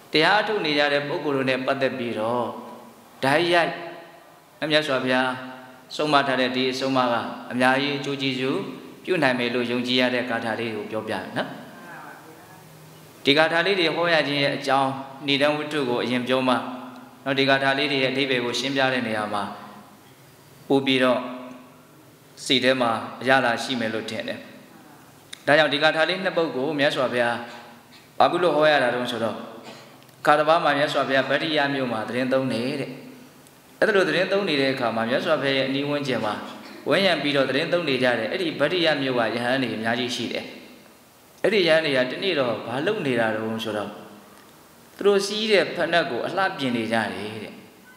တရားထုတ်နေကြတဲ့ပုဂ္ဂိုလ်တို့နဲ့ပတ်သက်ပြီးတော့ဓာတ်ရိုက်အမြတ်စွာဘုရားဆုံးမထားတဲ့ဒီအဆုံးအမကအများကြီးအကျိုးကျေးဇူးပြုနိုင်မယ်လို့ယုံကြည်ရတဲ့ဂါထာလေးကိုပြောပြတယ်နော်ဒီဂါထာလေးတွေဟောရခြင်းရဲ့အကြောင်းဏိဒံဝတ္ထုကိုအရင်ပြောမှနောက်ဒီဂါထာလေးတွေရဲ့အဓိပ္ပာယ်ကိုရှင်းပြတဲ့နေရာမှာပို့ပြီးတော့စိတ်ထဲမှာအရသာရှိမယ်လို့ထင်တယ်ဒါကြောင့်ဒီဂါထာလေးနှစ်ပုဒ်ကိုမြတ်စွာဘုရားဘာဖြစ်လို့ဟောရတာတုံးဆိုတော့ခါတပါးမှာမြတ်စွာဘုရားဗတ္တိယမြို့မှာသတင်းသုံးနေတဲ့အဲ့ဒါလိုသတင်းသုံးနေတဲ့အခါမှာမြတ်စွာဘုရားရဲ့အနီးဝန်းကျင်မှာဝန်းရံပြီးတော့သတင်းသုံးနေကြတယ်အဲ့ဒီဗတ္တိယမြို့ကယဟန်တွေအများကြီးရှိတယ်အဲ့ဒီယဟန်တွေကတနေ့တော့ဘာလုပ်နေတာတုံးဆိုတော့သူတို့စီးတဲ့ဖက်နှက်ကိုအလှပြင်နေကြတယ်တဲ့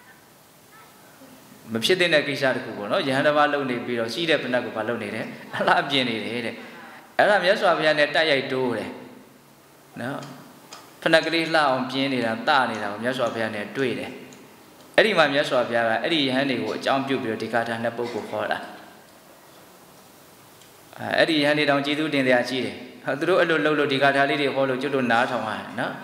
မဖြစ်တဲ့ကိစ္စတခုပေါ့နော်ယဟန်တစ်ပါးလုပ်နေပြီးတော့စီးတဲ့ဖက်နှက်ကိုဘာလုပ်နေတယ်အလှပြင်နေတယ်တဲ့အဲ့ဒါမြတ်စွာဘုရားနဲ့တိုက်ရိုက်တိုးတယ်နော်ဖက်နှက်ကလေးလှအောင်ပြင်းနေတာတနေတာကိုမြတ်စွာဘုရားနဲ့တွေ့တယ်အဲ့ဒီမှာမြတ်စွာဘုရားကအဲ့ဒီယဟန်တွေကိုအကြောင်းပြုပြီးတော့ဒီဂါထာနှစ်ပုဒ်ကိုခေါ်တာအဲ့ဒီယဟန်တွေတောင်ကျေးဇူးတင်တရားရှိတယ်သူတို့အဲ့လိုလှုပ်လို့ဒီဂါထာလေးတွေဟောလို့ကျွတ်လို့နားထောင်ရတယ်နော်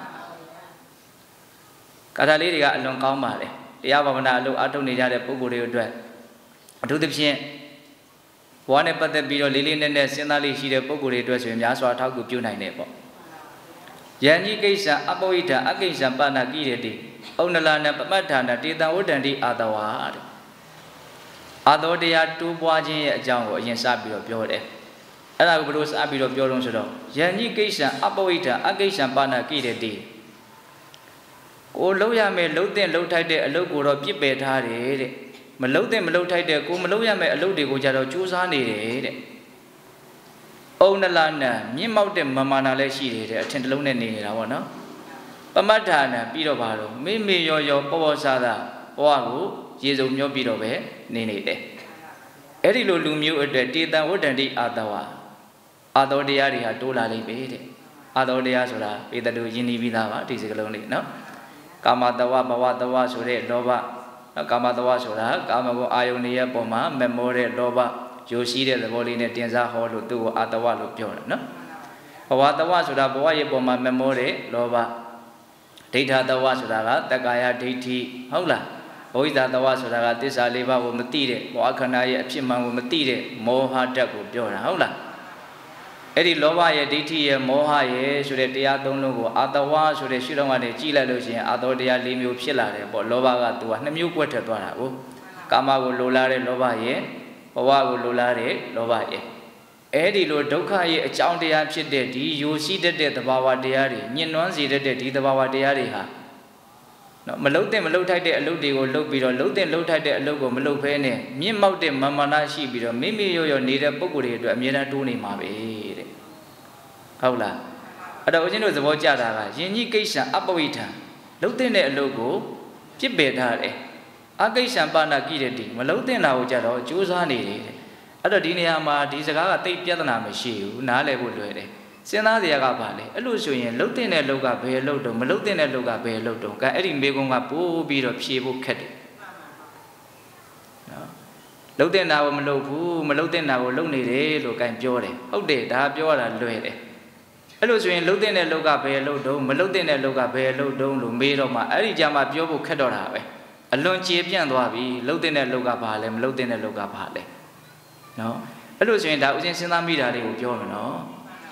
ဂါထာလေးတွေကအလွန်ကောင်းပါလေတရားဘာဝနာအလုပ်အထုတ်နေကြတဲ့ပုဂ္ဂိုလ်တွေအတွက်အထူးသဖြင့်ဘဝနဲ့ပတ်သက်ပြီးတော့လေးလေးနက်နက်စဉ်းစားလေးရှိတဲ့ပုဂ္ဂိုလ်တွေအတွက်ဆိုရင်များစွာထောက်ကူပြုနိုင်တယ်ပေါ့ယန္တိကိစ္စအပောဟိတအကိစ္စပါဏကိရတိဩနလနာပမတ္ထာနာတေတံဝတ္တန္တိအာတဝါတဲ့အာသောတရားတိုးပွားခြင်းရဲ့အကြောင်းကိုအရင်စပြီးတော့ပြောတယ်အဲ့ဒါကိုဘယ်လိုစပြီးတော့ပြောလို့ဆိုတော့ယန္တိကိစ္စအပောဟိတအကိစ္စပါဏကိရတိကိုလှုပ်ရမယ်လှုပ်တဲ့လှုပ်ထိုက်တဲ့အလုပ်ကိုတော့ပြစ်ပယ်ထားတယ်တဲ့မလှုပ်တဲ့မလှုပ်ထိုက်တဲ့ကိုမလှုပ်ရမယ်အလုပ်တွေကိုကြတော့ကြိုးစားနေတယ်တဲ့ဩနလနာမြင့်မောက်တဲ့မမာနာလည်းရှိတယ်တဲ့အထင်တစ်လုံးနဲ့နေနေတာပေါ့နော်ပမတ္ထာနာပြီးတော့ပါတော့မေမေရောရောပေါ်ပေါ်ဆာသာဘဝကိုရေစုံမျောပြီးတော့ပဲနေနေတယ်အဲ့ဒီလိုလူမျိုးအတွက်တေတံဝတ္တန္တိအာတဝါအာသောတရားတွေဟာတိုးလာလိမ့်မယ်တဲ့အာသောတရားဆိုတာပေတတုယဉ်နီးပြီးသားပါဒီစကလုံးလေးနော်ကာမတဝဘဝတဝဆိုတဲ့လောဘကာမတဝဆိုတာကာမဂုဏ်အာယုန်ရဲ့ပုံမှာမမောတဲ့လောဘယိုရှိတဲ့သဘောလေးနဲ့တင်စားဟောလို့သူ့ကိုအာတဝလို့ပြောတယ်နော်ဘဝတဝဆိုတာဘဝရဲ့ပုံမှာမမောတဲ့လောဘဒိဋ္ဌတဝဆိုတာကတက္ကာယဒိဋ္ဌိဟုတ်လားဘဝိသတဝဆိုတာကသစ္စာလေးပါးကိုမသိတဲ့ဘဝခန္ဓာရဲ့အဖြစ်မှန်ကိုမသိတဲ့မောဟဓာတ်ကိုပြောတာဟုတ်လားအဲ့ဒီလောဘရဲ့ဒိဋ္ဌိရဲ့မောဟရဲ့ဆိုတဲ့တရားသုံးလုံးကိုအာတဝဆိုတဲ့ရှုထောင့်ကနေကြည့်လိုက်လို့ရှိရင်အာသောတရား၄မျိုးဖြစ်လာတယ်ပေါ့လောဘကသူကနှစ်မျိုးကွက်ထက်သွားတာကိုကာမကိုလိုလားတဲ့လောဘရဲ့ဘဝကိုလိုလားတဲ့လောဘရဲ့အဲ့ဒီလိုဒုက္ခရဲ့အကြောင်းတရားဖြစ်တဲ့ဒီယိုရှိတတ်တဲ့သဘာဝတရားတွေညှဉ်းနှွမ်းစေတတ်တဲ့ဒီသဘာဝတရားတွေဟာနော်မလုတ်တဲ့မလုတ်ထိုက်တဲ့အလုပ်တွေကိုလုပ်ပြီးတော့လုတ်တဲ့လုတ်ထိုက်တဲ့အလုပ်ကိုမလုတ်ဖဲနဲ့မြင့်မောက်တဲ့မာမနာရှိပြီးတော့မိမိရောရောနေတဲ့ပုံကိုယ်တွေအတွက်အမြဲတမ်းတိုးနေမှာပဲတဲ့ဟုတ်လားအဲ့တော့ဦးဇင်းတို့သဘောကျတာကယဉ်ကြီးကိစ္စအပဝိထံလုတ်တဲ့အလုပ်ကိုပြစ်ပယ်ထားတယ်အကိစ္စပါဏကိရတိမလုတ်တဲ့တာကိုကြတော့ကြိုးစားနေတယ်အဲ့တော့ဒီနေရာမှာဒီစကားကတိတ်ပြဿနာမရှိဘူးနားလည်ဖို့လွယ်တယ်စဉ်းစားစရာကဘာလဲအဲ့လိုဆိုရင်လှုပ်တဲ့လှုပ်ကဘယ်လှုပ်တော့မလှုပ်တဲ့လှုပ်ကဘယ်လှုပ်တော့ကဲအဲ့ဒီမေကုံကပိုးပြီးတော့ဖြေဖို့ခက်တယ်နော်လှုပ်တဲ့နာကိုမလှုပ်ဘူးမလှုပ်တဲ့နာကိုလှုပ်နေတယ်လို့ကဲပြောတယ်ဟုတ်တယ်ဒါပြောရတာလွယ်တယ်အဲ့လိုဆိုရင်လှုပ်တဲ့လှုပ်ကဘယ်လှုပ်တော့မလှုပ်တဲ့လှုပ်ကဘယ်လှုပ်တော့လို့မေးတော့မှအဲ့ဒီကြမှာပြောဖို့ခက်တော့တာပဲအလွန်ကြေပြန့်သွားပြီလှုပ်တဲ့လှုပ်ကဘာလဲမလှုပ်တဲ့လှုပ်ကဘာလဲနော်အဲ့လိုဆိုရင်ဒါဥစဉ်စဉ်းစားမိတာလေးကိုပြောမယ်နော်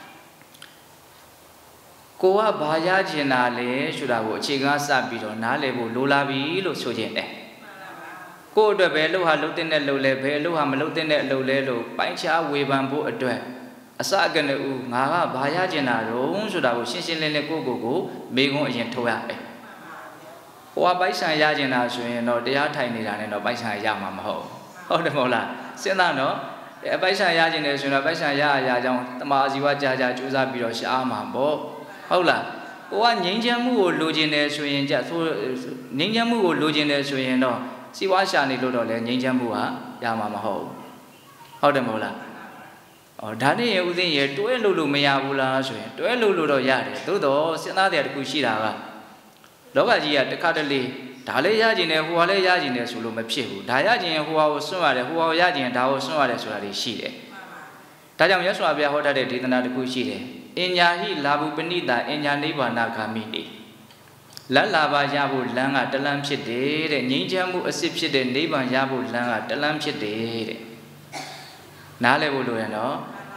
ကိုကဘာရကျင်တာလဲဆိုတာကိုအခြေခံစပြီးတော့နားလည်ဖို့လိုလာပြီလို့ဆိုခြင်းတယ်ကို့အတွက်ဘယ်လှုပ်ဟာလှုပ်တဲ့လှုပ်လဲဘယ်လှုပ်ဟာမလှုပ်တဲ့လှုပ်လဲလို့ပိုင်းခြားဝေဖန်ဖို့အတွက်အစကနဦးငါကဘာရကျင်တာတော့ဆိုတာကိုရှင်းရှင်းလင်းလင်းကိုကိုကိုမေခွန်းအရင်ထုတ်ရတယ်ဟိုကပိုက်ဆံရကျင်တာဆိုရင်တော့တရားထိုင်နေတာနဲ့တော့ပိုက်ဆံရမှာမဟုတ်ဟုတ်တယ်မဟုတ်လားစဉ်းစားတော့အပိုက်ဆံရကျင်တယ်ဆိုတော့ပိုက်ဆံရအရာကြောင့်တမာဇီဝကြာကြာကြိုးစားပြီးတော့ရှားမှာပေါ့ဟုတ်လားကိုကငြိမ်းချမ်းမှုကိုလိုချင်တယ်ဆိုရင်ကြဆိုငြိမ်းချမ်းမှုကိုလိုချင်တယ်ဆိုရင်တော့စီဝါရှာနေလို့တော့လည်းငြိမ်းချမ်းမှုဟာရမှာမဟုတ်ဟုတ်တယ်မဟုတ်လားအော်ဒါနဲ့ရဥသိရတွဲလို့လို့မရဘူးလားဆိုရင်တွဲလို့လို့တော့ရတယ်သို့တော့စဉ်းစားတရားတစ်ခုရှိတာကလောကကြီးကတစ်ခါတလေဒါလည်းရကျင်တယ်ဟိုကလည်းရကျင်တယ်ဆိုလို့မဖြစ်ဘူးဒါရကျင်ရင်ဟိုဟာကိုစွန့်ရတယ်ဟိုဟာကိုရကျင်ရင်ဒါကိုစွန့်ရတယ်ဆိုတာတွေရှိတယ်ဒါကြောင့်မြတ်စွာဘုရားဟောထားတဲ့ဒေသနာတစ်ခုရှိတယ်အညာဟိလာဘူပဏိတာအညာနိဗ္ဗာနဂါမိတိလက်လာပါရဖို့လမ်းကတလမ်းဖြစ်တယ်တဲ့ငြိမ်းချမ်းမှုအစစ်ဖြစ်တဲ့နိဗ္ဗာန်ရဖို့လမ်းကတလမ်းဖြစ်တယ်တဲ့နားလည်ဖို့လိုရနော်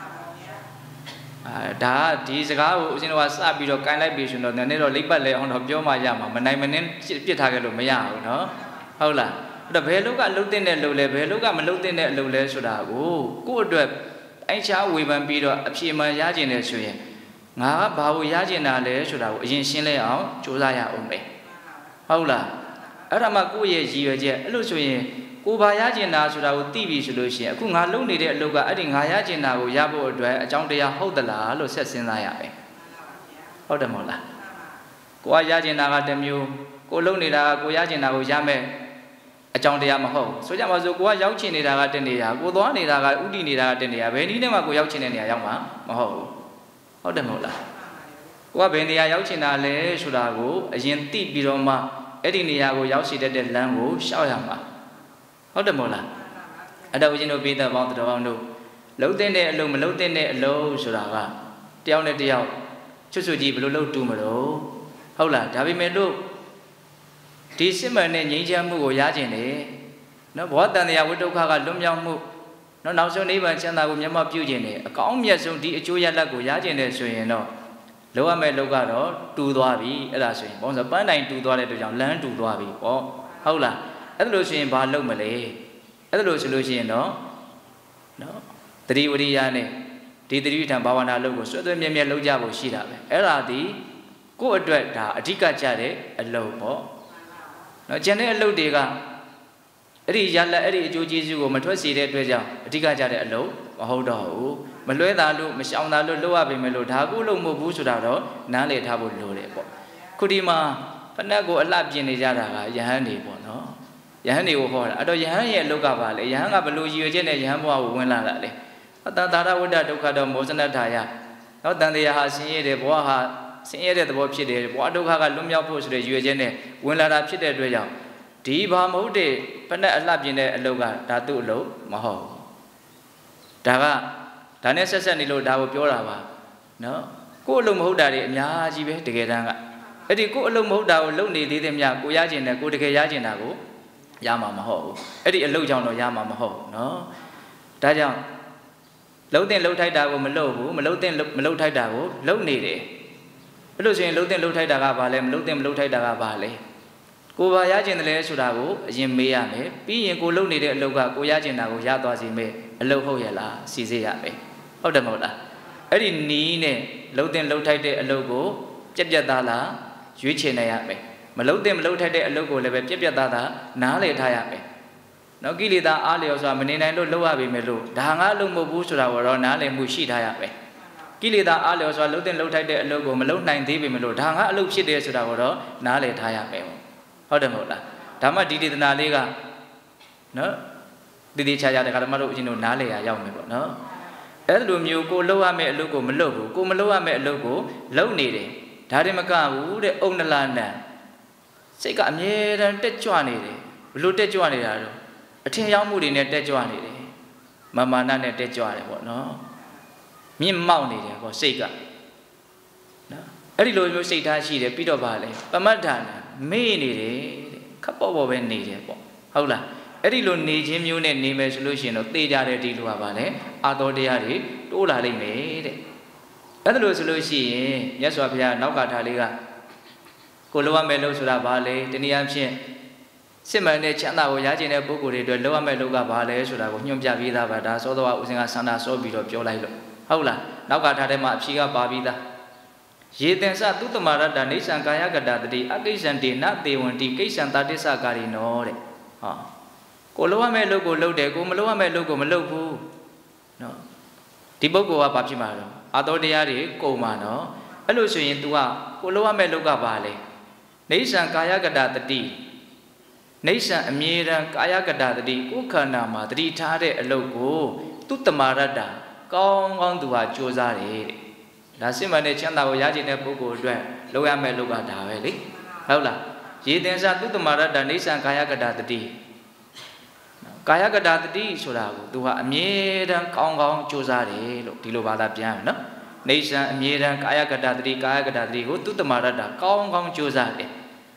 အာဒါဒီစကားကိုဦးဇင်းတို့ကစပြီးတော့ကိုင်လိုက်ပြီဆိုတော့နည်းနည်းတော့လိပ်ပတ်လဲအောင်တော့ပြောမှရမှာမနိုင်မနှင်းပြစ်ထားခဲ့လို့မရဘူးနော်ဟုတ်လားအဲ့တော့ဘယ်လောကလှုပ်တဲ့လှုပ်လဲဘယ်လောကမလှုပ်တဲ့အလှုပ်လဲဆိုတာကိုကိုယ့်အတွက်အိုက်ချာဝေဖန်ပြီးတော့အဖြေမှန်ရကျင်တယ်ဆိုရင်ငါကဘာလို့ရကျင်တာလဲဆိုတာကိုအရင်ရှင်းလဲအောင်စူးစမ်းရအောင်ပဲဟုတ်လားအဲ့ဒါမှကိုယ့်ရဲ့ရည်ရွယ်ချက်အဲ့လိုဆိုရင်ကိုဘာရကျင်တာဆိုတာကိုသိပြီဆိုလို့ရှိရင်အခုငါလုပ်နေတဲ့အလုပ်ကအဲ့ဒီငါရကျင်တာကိုရဖို့အတွက်အကြောင်းတရားဟုတ်သလားလို့ဆက်စဉ်းစားရမယ်ဟုတ်တယ်မဟုတ်လားကိုကရကျင်တာကတစ်မျိုးကိုလုပ်နေတာကကိုရကျင်တာကိုရမယ်အကြောင်းတရားမဟုတ်ဆိုကြပါစို့ကိုကရောက်ချင်နေတာကတနေရာကိုသွားနေတာကဥတည်နေတာကတနေရာဘယ်နည်းနဲ့မှကိုရောက်ချင်တဲ့နေရာရောက်မှာမဟုတ်ဘူးဟုတ်တယ်မဟုတ်လားကိုကဘယ်နေရာရောက်ချင်တာလဲဆိုတာကိုအရင်သိပြီးတော့မှအဲ့ဒီနေရာကိုရောက်ရှိတတ်တဲ့လမ်းကိုရှောက်ရမှာဟုတ်တယ်မဟုတ်လားအဲ့တော့ဦးဇင်းတို့ပြည်သက်ပေါင်းတော်ပေါင်းတို့လှုပ်တဲ့အလုံးမလှုပ်တဲ့အလုံးဆိုတာကတယောက်နဲ့တယောက်ချွတ်ချွတ်ကြီးဘယ်လိုလှုပ်တူးမလို့ဟုတ်လားဒါပေမဲ့လို့ဒီစစ်မှန်တဲ့ငြိမ်းချမ်းမှုကိုရကျင်တယ်နော်ဘောတန်တရားဝိဒုက္ခကလွတ်မြောက်မှုနော်နောက်ဆုံးနိဗ္ဗာန်ချမ်းသာကိုမျက်မှောက်ပြုခြင်းတယ်အကောင်းမြတ်ဆုံးဒီအကျိုးရလဒ်ကိုရကျင်တယ်ဆိုရင်တော့လောရမဲ့လောက်ကတော့တူသွားပြီအဲ့ဒါဆိုရင်ဘောဆိုပန်းတိုင်တူသွားတဲ့အတွက်ကြောင့်လမ်းတူသွားပြီပေါ့ဟုတ်လားအဲ့ဒါလို့ဆိုရင်ဘာလုပ်မလဲအဲ့ဒါလို့ဆိုလို့ရှိရင်တော့နော်တတိဝရိယနဲ့ဒီတတိပဋ္ဌာန်ဘာဝနာလုပ်ကိုစွတ်သွဲမြဲမြဲလုပ်ကြဖို့ရှိတာပဲအဲ့ဒါဒီကိုယ့်အတွက်ဒါအဓိကကြတဲ့အလုပ်ပေါ့နော်ကျန်တဲ့အလုပ်တွေကအဲ့ဒီရလက်အဲ့ဒီအကျိုးကျေးဇူးကိုမထွက်စေတဲ့အတွက်ကြောင့်အဓိကကြတဲ့အလုပ်မဟုတ်တော့ဘူးမလွဲတာလို့မရှောင်တာလို့လုပ်ရပေမဲ့လို့ဒါကိုလို့မဟုတ်ဘူးဆိုတာတော့နားလည်ထားဖို့လိုတယ်ပေါ့ခုဒီမှာဖဏတ်ကိုအလှပြင်နေကြတာကယဟန်နေပေါ့နော်ယဟန်တွေကိုဟောတာအဲ့တော့ယဟန်ရဲ့အလုပ်ကပါလေယဟန်ကဘယ်လိုရည်ရွယ်ချက်နဲ့ယဟန်ဘဝကိုဝင်လာတာလဲအတ္တသာရဝတ္တဒုက္ခတော့မောဇနထာယနော်တန်တရားဟာဆင်းရဲတယ်ဘဝဟာဆင်းရဲတဲ့သဘောဖြစ်တယ်ဘဝဒုက္ခကလွတ်မြောက်ဖို့ဆိုတဲ့ရည်ရွယ်ချက်နဲ့ဝင်လာတာဖြစ်တဲ့အတွက်ကြောင့်ဒီဘာမဟုတ်တဲ့ဖဏတ်အလှပြင်တဲ့အလုပ်ကဒါသူ့အလုပ်မဟုတ်ဒါကဒါနဲ့ဆက်ဆက်နေလို့ဒါကိုပြောတာပါနော်ကိုယ့်အလုပ်မဟုတ်တာတွေအများကြီးပဲတကယ်တမ်းကအဲ့ဒီကိုယ့်အလုပ်မဟုတ်တာကိုလုပ်နေသေးတယ်မြကိုရကျင်တယ်ကိုတကယ်ရကျင်တာကိုရမှာမဟုတ်ဘူးအဲ့ဒီအလုပ်ကြောင့်တော့ရမှာမဟုတ်ဘူးနော်ဒါကြောင့်လှုပ်တဲ့လှုပ်ထိုက်တာကိုမလှုပ်ဘူးမလှုပ်တဲ့မလှုပ်ထိုက်တာကိုလှုပ်နေတယ်အဲ့လိုဆိုရင်လှုပ်တဲ့လှုပ်ထိုက်တာကဘာလဲမလှုပ်တဲ့မလှုပ်ထိုက်တာကဘာလဲကိုဘာရကျင်တယ်လဲဆိုတာကိုအရင်မေးရမယ်ပြီးရင်ကိုလှုပ်နေတဲ့အလုပ်ကကိုရကျင်တာကိုရသွားစီမယ်အလုပ်ဟုတ်ရဲ့လားစီစစ်ရမယ်ဟုတ်တယ်မဟုတ်လားအဲ့ဒီနီးနဲ့လှုပ်တဲ့လှုပ်ထိုက်တဲ့အလုပ်ကိုပြက်ပြက်သားလားရွေးချယ်နိုင်ရမယ်မလှုပ်တဲ့မလှုပ်ထိုက်တဲ့အလုပ်ကိုလည်းပဲပြက်ပြက်သားသားနားလည်ထားရမယ်နော်ကိလေသာအားလျော်ဆိုတာမနေနိုင်လို့လှုပ်ရပေမဲ့လို့ဒါငါအလုပ်မဟုတ်ဘူးဆိုတာကိုတော့နားလည်မှုရှိထားရမယ်ကိလေသာအားလျော်ဆိုတာလှုပ်တဲ့လှုပ်ထိုက်တဲ့အလုပ်ကိုမလှုပ်နိုင်သေးပေမဲ့လို့ဒါငါအလုပ်ဖြစ်တယ်ဆိုတာကိုတော့နားလည်ထားရမယ်ဟုတ်တယ်မဟုတ်လားဒါမှဒီဒေသနာလေးကနော်တည်တည်ချာချာတခါတည်းမတို့အချင်းတို့နားလည်ရရောက်မယ်ပေါ့နော်အဲ့လိုမျိုးကိုလှုပ်ရမယ့်အလုပ်ကိုမလှုပ်ဘူးကိုမလှုပ်ရမယ့်အလုပ်ကိုလှုပ်နေတယ်ဒါတွေမကဘူးတဲ့အုံနလာနံစိတ်ကအမြဲတမ်းတက်ကြွနေတယ်ဘလို့တက်ကြွနေတာတော့အထင်ရောက်မှုတွေနဲ့တက်ကြွနေတယ်မာမာနနဲ့တက်ကြွတယ်ပေါ့နော်မြင့်မောက်နေတယ်ပေါ့စိတ်ကနော်အဲ့ဒီလိုမျိုးစိတ်ထားရှိတယ်ပြီးတော့ဗာလဲပမတ္ထာနာမေ့နေတယ်ခပ်ပေါ်ပေါ်ပဲနေတယ်ပေါ့ဟုတ်လားအဲ့ဒီလိုနေခြင်းမျိုးနဲ့နေမယ်ဆိုလို့ရှိရင်တော့သိကြတဲ့ဒီလိုပါပါလေအာတော်တရားတွေတိုးလာလိမ့်မယ်တဲ့အဲ့ဒါလို့ဆိုလို့ရှိရင်မြတ်စွာဘုရားနောက်ကထားလေးကကိုလိုရမယ်လို့ဆိုတာဘာလဲတနည်းအားဖြင့်စစ်မှန်တဲ့ချမ်းသာကိုရကျင်တဲ့ပုဂ္ဂိုလ်တွေအတွက်လိုရမယ်လို့ကဘာလဲဆိုတာကိုညွှန်ပြပေးသားပါဒါသောတော်ဦးစင်ကဆန္ဒစောပြီးတော့ပြောလိုက်လို့ဟုတ်လားနောက်ကထားထဲမှာအဖြေကပါပြီးသားယေတင်္စသုတ္တမရတ္တနေဆံကာယကတတတိအကိစ္ဆံတေနသေဝန္တိကိစ္ဆံတာတိစ္ဆကာရိနောတဲ့ဟောကိုလိုရမယ်လို့ကိုလုပ်တယ်ကိုမလိုရမယ်လို့ကိုမလုပ်ဘူးနော်ဒီပုဂ္ဂိုလ်ကဘာဖြစ်မှာတော့အာတော်တရားတွေကုန်မှာနော်အဲ့လိုဆိုရင် तू ကကိုလိုရမယ်လို့ကဘာလဲနေဆံကာယကတတတိနေဆံအမြဲတမ်းကာယကတတတိကိုယ်ခန္ဓာမှာတတိထားတဲ့အလုပ်ကိုသုတ္တမရတ္တကောင်းကောင်း तू ဟာကြိုးစားတယ်တဲ့ဒါစစ်မှန်တဲ့ချမ်းသာကိုရကျင်တဲ့ပုဂ္ဂိုလ်အတွက်လုပ်ရမယ်လို့ကဒါပဲလေဟုတ်လားယေတင်္စသုတ္တမရတ္တနေဆံကာယကတတတိကာယကတတတိဆိုတာကို तू ဟာအမြဲတမ်းကောင်းကောင်းကြိုးစားတယ်လို့ဒီလိုဘာသာပြန်နော်နေဆံအမြဲတမ်းကာယကတတတိကာယကတတတိကိုသုတ္တမရတ္တကောင်းကောင်းကြိုးစားတယ်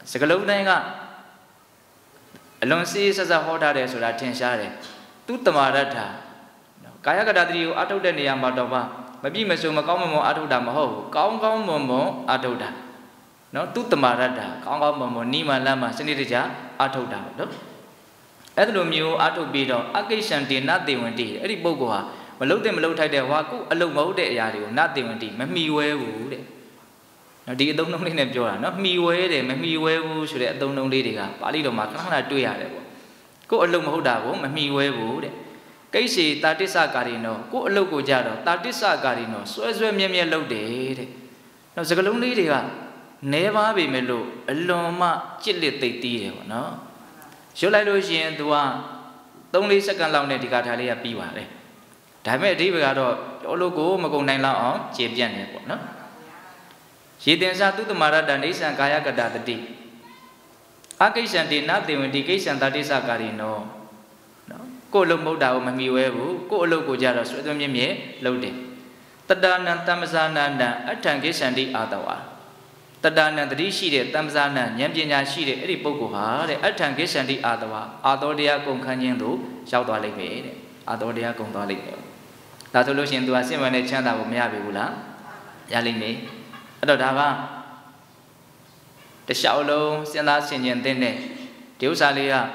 စကလုံးတိုင်းကအလွန်စီးဆက်ဆက်ဟောထားတယ်ဆိုတာထင်ရှားတယ်သူတမာရတ္ထာကာယကတ္တတိကိုအထုတ်တဲ့နေရာမှာတော့ပါမပြည့်မစုံမကောင်းမွန်အထုတ်တာမဟုတ်ဘူးကောင်းကောင်းမွန်မွန်အထုတ်တာနော်သူတမာရတ္ထာကောင်းကောင်းမွန်မွန်နိမလမ်းမှာစနစ်တကျအထုတ်တာနော်အဲ့လိုမျိုးအထုတ်ပြီးတော့အကိစ္ဆံတေနတေဝန္တိအဲ့ဒီပုဂ္ဂိုလ်ဟာမလုတ်တဲ့မလုတ်ထိုက်တဲ့ဟောကုအလုတ်မဟုတ်တဲ့အရာတွေကိုနတေဝန္တိမမှီဝဲဘူးတဲ့နော်ဒီအသုံးနှုန်းလေးနဲ့ပြောတာနော်မှီဝဲတယ်မမှီဝဲဘူးဆိုတဲ့အသုံးနှုန်းလေးတွေကပါဠိတော်မှာခဏခဏတွေ့ရတယ်ပေါ့ကိုအလုတ်မဟုတ်တာကိုမမှီဝဲဘူးတဲ့ကိစ္စေတာတိစ္ဆကာရီနောကိုအလုတ်ကိုကြတော့တာတိစ္ဆကာရီနောဆွဲဆွဲမြဲမြဲလုတ်တယ်တဲ့နော်စကလုံးလေးတွေကနဲပါပြီမဲ့လို့အလွန်မှကြစ်လက်သိပ်တီးတယ်ပေါ့နော်ရွတ်လိုက်လို့ရှိရင် तू ကသုံးလေးစက္ကန့်လောက်နဲ့ဒီကာထာလေးကပြီးပါတယ်ဒါပေမဲ့အဓိပ္ပာယ်ကတော့ပြောလို့ကိုမကုန်နိုင်လောက်အောင်ခြေပြန့်နေပေါ့နော်ရေတင်စာသူတမာရတ္တနေဆံကာယကတ္တတတိအကိစ္ဆံတေနတေဝန္တိကိစ္ဆံတာတိစ္ဆကာရီနောနော်ကိုအလုပ်မဟုတ်တာကိုမမီဝဲဘူးကိုအလုပ်ကိုကြတော့ဆွဲသွင်းမြင့်မြင့်လုပ်တယ်တတ္တနံတမ္မဇာနန္တအထံကိစ္ဆံတိအာတဝါတတ္တနံတတိရှိတဲ့တမ္ပဇာနံဉာဏ်ပညာရှိတဲ့အဲ့ဒီပုဂ္ဂိုလ်ဟာတဲ့အထံကိစ္ဆန္တိအာတဝါအာသောတရားကုန်ခန်းခြင်းသို့ရောက်သွားလိမ့်မယ်တဲ့အာသောတရားကုန်သွားလိမ့်မယ်ဒါဆိုလို့ရှိရင် तू ကစိတ်မှန်တဲ့ချမ်းသာကိုမရပြီဘူးလားရလိမ့်မယ်အဲ့တော့ဒါကတလျှောက်လုံးစဉ်းစားဆင်ခြင်သင့်တဲ့ဒီဥစ္စာလေးကဩ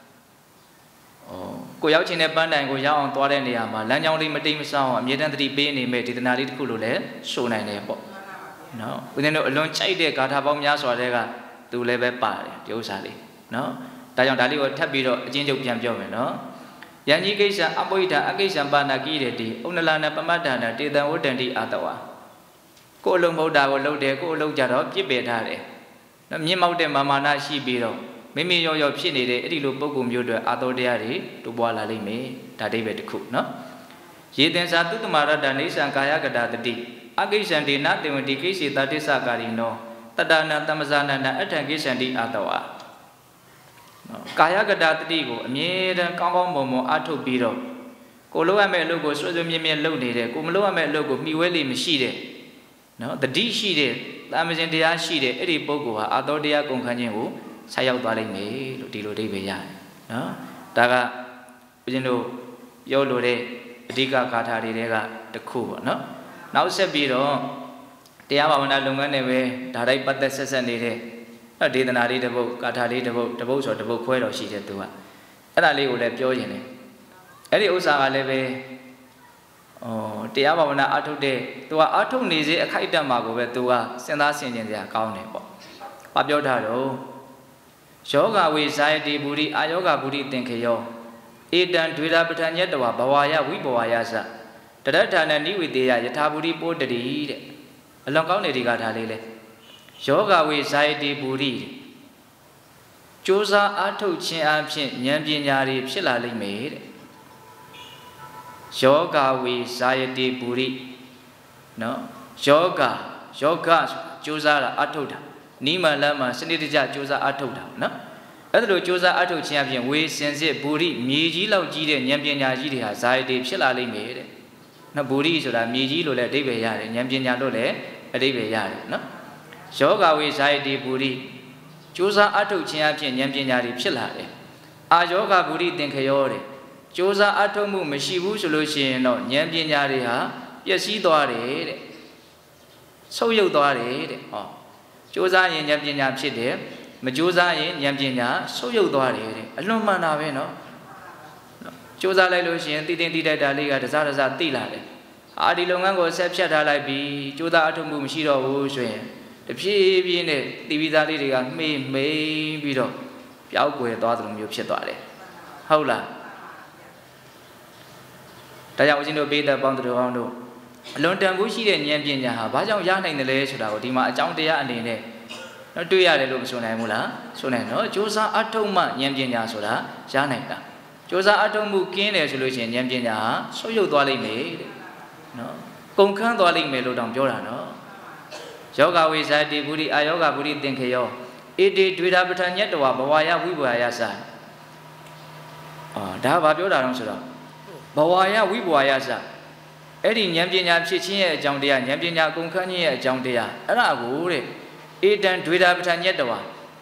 ကိုရောက်ချင်တဲ့ပန်းတိုင်ကိုရောက်အောင်သွားတဲ့နေရာမှာလမ်းကြောင်းလေးမတိမ်မဆောင်းအောင်အမြဲတမ်းသတိပေးနေမဲ့ဒေသနာလေးတစ်ခုလိုလည်းရှိုးနိုင်တယ်ပေါ့နော်ဦးဇင်းတို့အလွန်ကြိုက်တဲ့ဂါထာပေါင်းများစွာတဲ့ကသူလည်းပဲပါတယ်ဒီဥစ္စာလေးနော်ဒါကြောင့်ဒါလေးကိုထပ်ပြီးတော့အချင်းချုပ်ပြန်ပြောမယ်နော်ယံကြီးကိစ္စအပိဋ္ဌအကိစ္စပါဏကိရတိဥနလနာပမတ္တနာတေတံဝတ္တန္တိအာတဝါကိုအလုံးမဟုတ်တာကိုလုပ်တယ်ကိုအလုံးကြတော့ပြစ်ပယ်ထားတယ်နော်မြင့်မောက်တဲ့မာမာနရှိပြီးတော့မိမိရောရောဖြစ်နေတဲ့အဲ့ဒီလိုပုံကုမျိုးတွေအာသောတရားတွေတိုးပွားလာလိမ့်မယ်ဒါအိဗယ်တစ်ခုနော်ရေတင်စာသုတ္တမရတ္တနေဆံကာယကတ္တတတိအကိစ္ဆန္တေနတေဝတိကိစ္စေတာတိစ္ဆကာရီနောတတ္တနာတမ္ပဇာနန္တအထံကိစ္ဆန္တိအာတဝါကာယကတ္တတတိကိုအမြဲတမ်းကောင်းကောင်းမွန်မွန်အထုတ်ပြီးတော့ကိုလုပ်ရမယ့်အလုပ်ကိုဆွဆွမြဲမြဲလုပ်နေတဲ့ကိုမလုပ်ရမယ့်အလုပ်ကိုမှီဝဲလိမရှိတဲ့နော်တတိရှိတဲ့တာမစဉ်တရားရှိတဲ့အဲ့ဒီပုဂ္ဂိုလ်ဟာအာသောတရားကုန်ခန်းခြင်းကိုဆက်ရောက်သွားလိမ့်မယ်လို့ဒီလိုအိဗယ်ရတယ်နော်ဒါကဦးဇင်းတို့ပြောလို့တဲ့အဓိကဂါထာတွေတဲကတစ်ခုပေါ့နော်နောက်ဆက်ပြီးတော့တရားဘာဝနာလုပ်ငန်းတွေပဲဒါတိုင်းပတ်သက်ဆက်ဆက်နေတဲ့ဒေသနာလေးတစ်ပုဒ်ဂါထာလေးတစ်ပုဒ်တစ်ပုဒ်ဆိုတစ်ပုဒ်ခွဲတော်ရှိတယ်သူကအဲ့ဒါလေးကိုလည်းပြောရင်လေအဲ့ဒီဥစ္စာကလည်းပဲဩတရားဘာဝနာအထုတ်တဲ့သူကအထုတ်နေစေအခိုက်အတန့်မှာကိုပဲသူကစဉ်းစားဆင်ခြင်စရာကောင်းတယ်ပေါ့။ဘာပြောထားတော့ယောဂဝိဇာယတိဘူရိအာယောဂဘူရိသင်္ခေယောဧတံဒွေရာပဋ္ဌာညတဝဘဝယဝိဘဝယသတရဋ္ဌာနနိဝိတေယယထာဘူရိပိုတတိတဲ့အလွန်ကောင်းတဲ့ဒီကထာလေးလေယောဂဝိဇာယတိဘူရိကြိုးစားအားထုတ်ခြင်းအပြင်ဉာဏ်ပညာတွေဖြစ်လာလိမ့်မယ်တဲ့ယောဂဝိဇာယတိဘူရိနော်ယောဂယောဂကြိုးစားတာအားထုတ်တာနိမလမ်းမှာစနစ်တကျကြိုးစားအားထုတ်တာနော်အဲ့ဒါလိုကြိုးစားအားထုတ်ခြင်းအပြင်ဝေစင်စစ်ဘူရိမြေကြီးလောက်ကြီးတဲ့ဉာဏ်ပညာကြီးတွေဟာဇာယတိဖြစ်လာလိမ့်မယ်တဲ့နော်ဘူရိဆိုတာမြေကြီးလို့လည်းအဓိပ္ပာယ်ရတယ်ဉာဏ်ပညာလို့လည်းအဓိပ္ပာယ်ရတယ်နော်ယောဂဝိဇာယတိဘူရိကြိုးစားအားထုတ်ခြင်းအပြင်ဉာဏ်ပညာတွေဖြစ်လာတယ်အာယောဂဘူရိသင်္ခယောတဲ့ကြိုးစားအားထုတ်မှုမရှိဘူးဆိုလို့ရှိရင်တော့ဉာဏ်ပညာတွေဟာပျက်စီးသွားတယ်တဲ့ဆုတ်ယုတ်သွားတယ်တဲ့ဟောကြိုးစားရင်ဉာဏ်ပညာဖြစ်တယ်မကြိုးစားရင်ဉာဏ်ပညာဆုတ်ယုတ်သွားတယ်တဲ့အလွန်မှန်တာပဲနော်ကြိုးစားလိုက်လို့ရှိရင်တည်တင်တည်တတ်တာလေးကတစားတစားသိလာတယ်အာဒီလုပ်ငန်းကိုဆက်ဖြတ်ထားလိုက်ပြီးကြိုးစားအားထုတ်မှုမရှိတော့ဘူးဆိုရင်တဖြည်းဖြည်းနဲ့တီဗီသားလေးတွေကမှေးမှိန်ပြီးတော့ပျောက်ကွယ်သွားသလိုမျိုးဖြစ်သွားတယ်ဟုတ်လားဒါကြောင့်ဦးဇင်းတို့ပိဋကပေါင်းတော်အောင်တို့အလွန်တန်ဖိုးရှိတဲ့ဉာဏ်ပညာဟာဘာကြောင့်ရနိုင်တယ်လဲဆိုတာကိုဒီမှာအကြောင်းတရားအနေနဲ့တော့တွေ့ရတယ်လို့မဆိုနိုင်ဘူးလားဆိုနိုင်နော်ကြိုးစားအထုတ်မှဉာဏ်ပညာဆိုတာရနိုင်တာကြိုးစားအထုတ်မှုကင်းတယ်ဆိုလို့ရှိရင်ဉာဏ်ပညာဟာဆုတ်ယုတ်သွားလိမ့်မယ်တဲ့နော်ကုန်ခန်းသွားလိမ့်မယ်လို့တောင်ပြောတာနော်ယောဂဝိဇာတိဘူရိအာယောဂဘူရိသင်္ခေယောဣတိဒွေရာပဋ္ဌာညတဝဘဝယဝိဘဝယသအာဒါဘာပြောတာတော့ဆိုတော့ဘဝယဝိဘဝယသအဲ့ဒီဉာဏ်ပညာဖြစ်ခြင်းရဲ့အကြောင်းတရားဉာဏ်ပညာကုန်ခန်းခြင်းရဲ့အကြောင်းတရားအဲ့ဒါကိုတဲ့ဧတံဒွေရာပဋ္ဌာညတဝ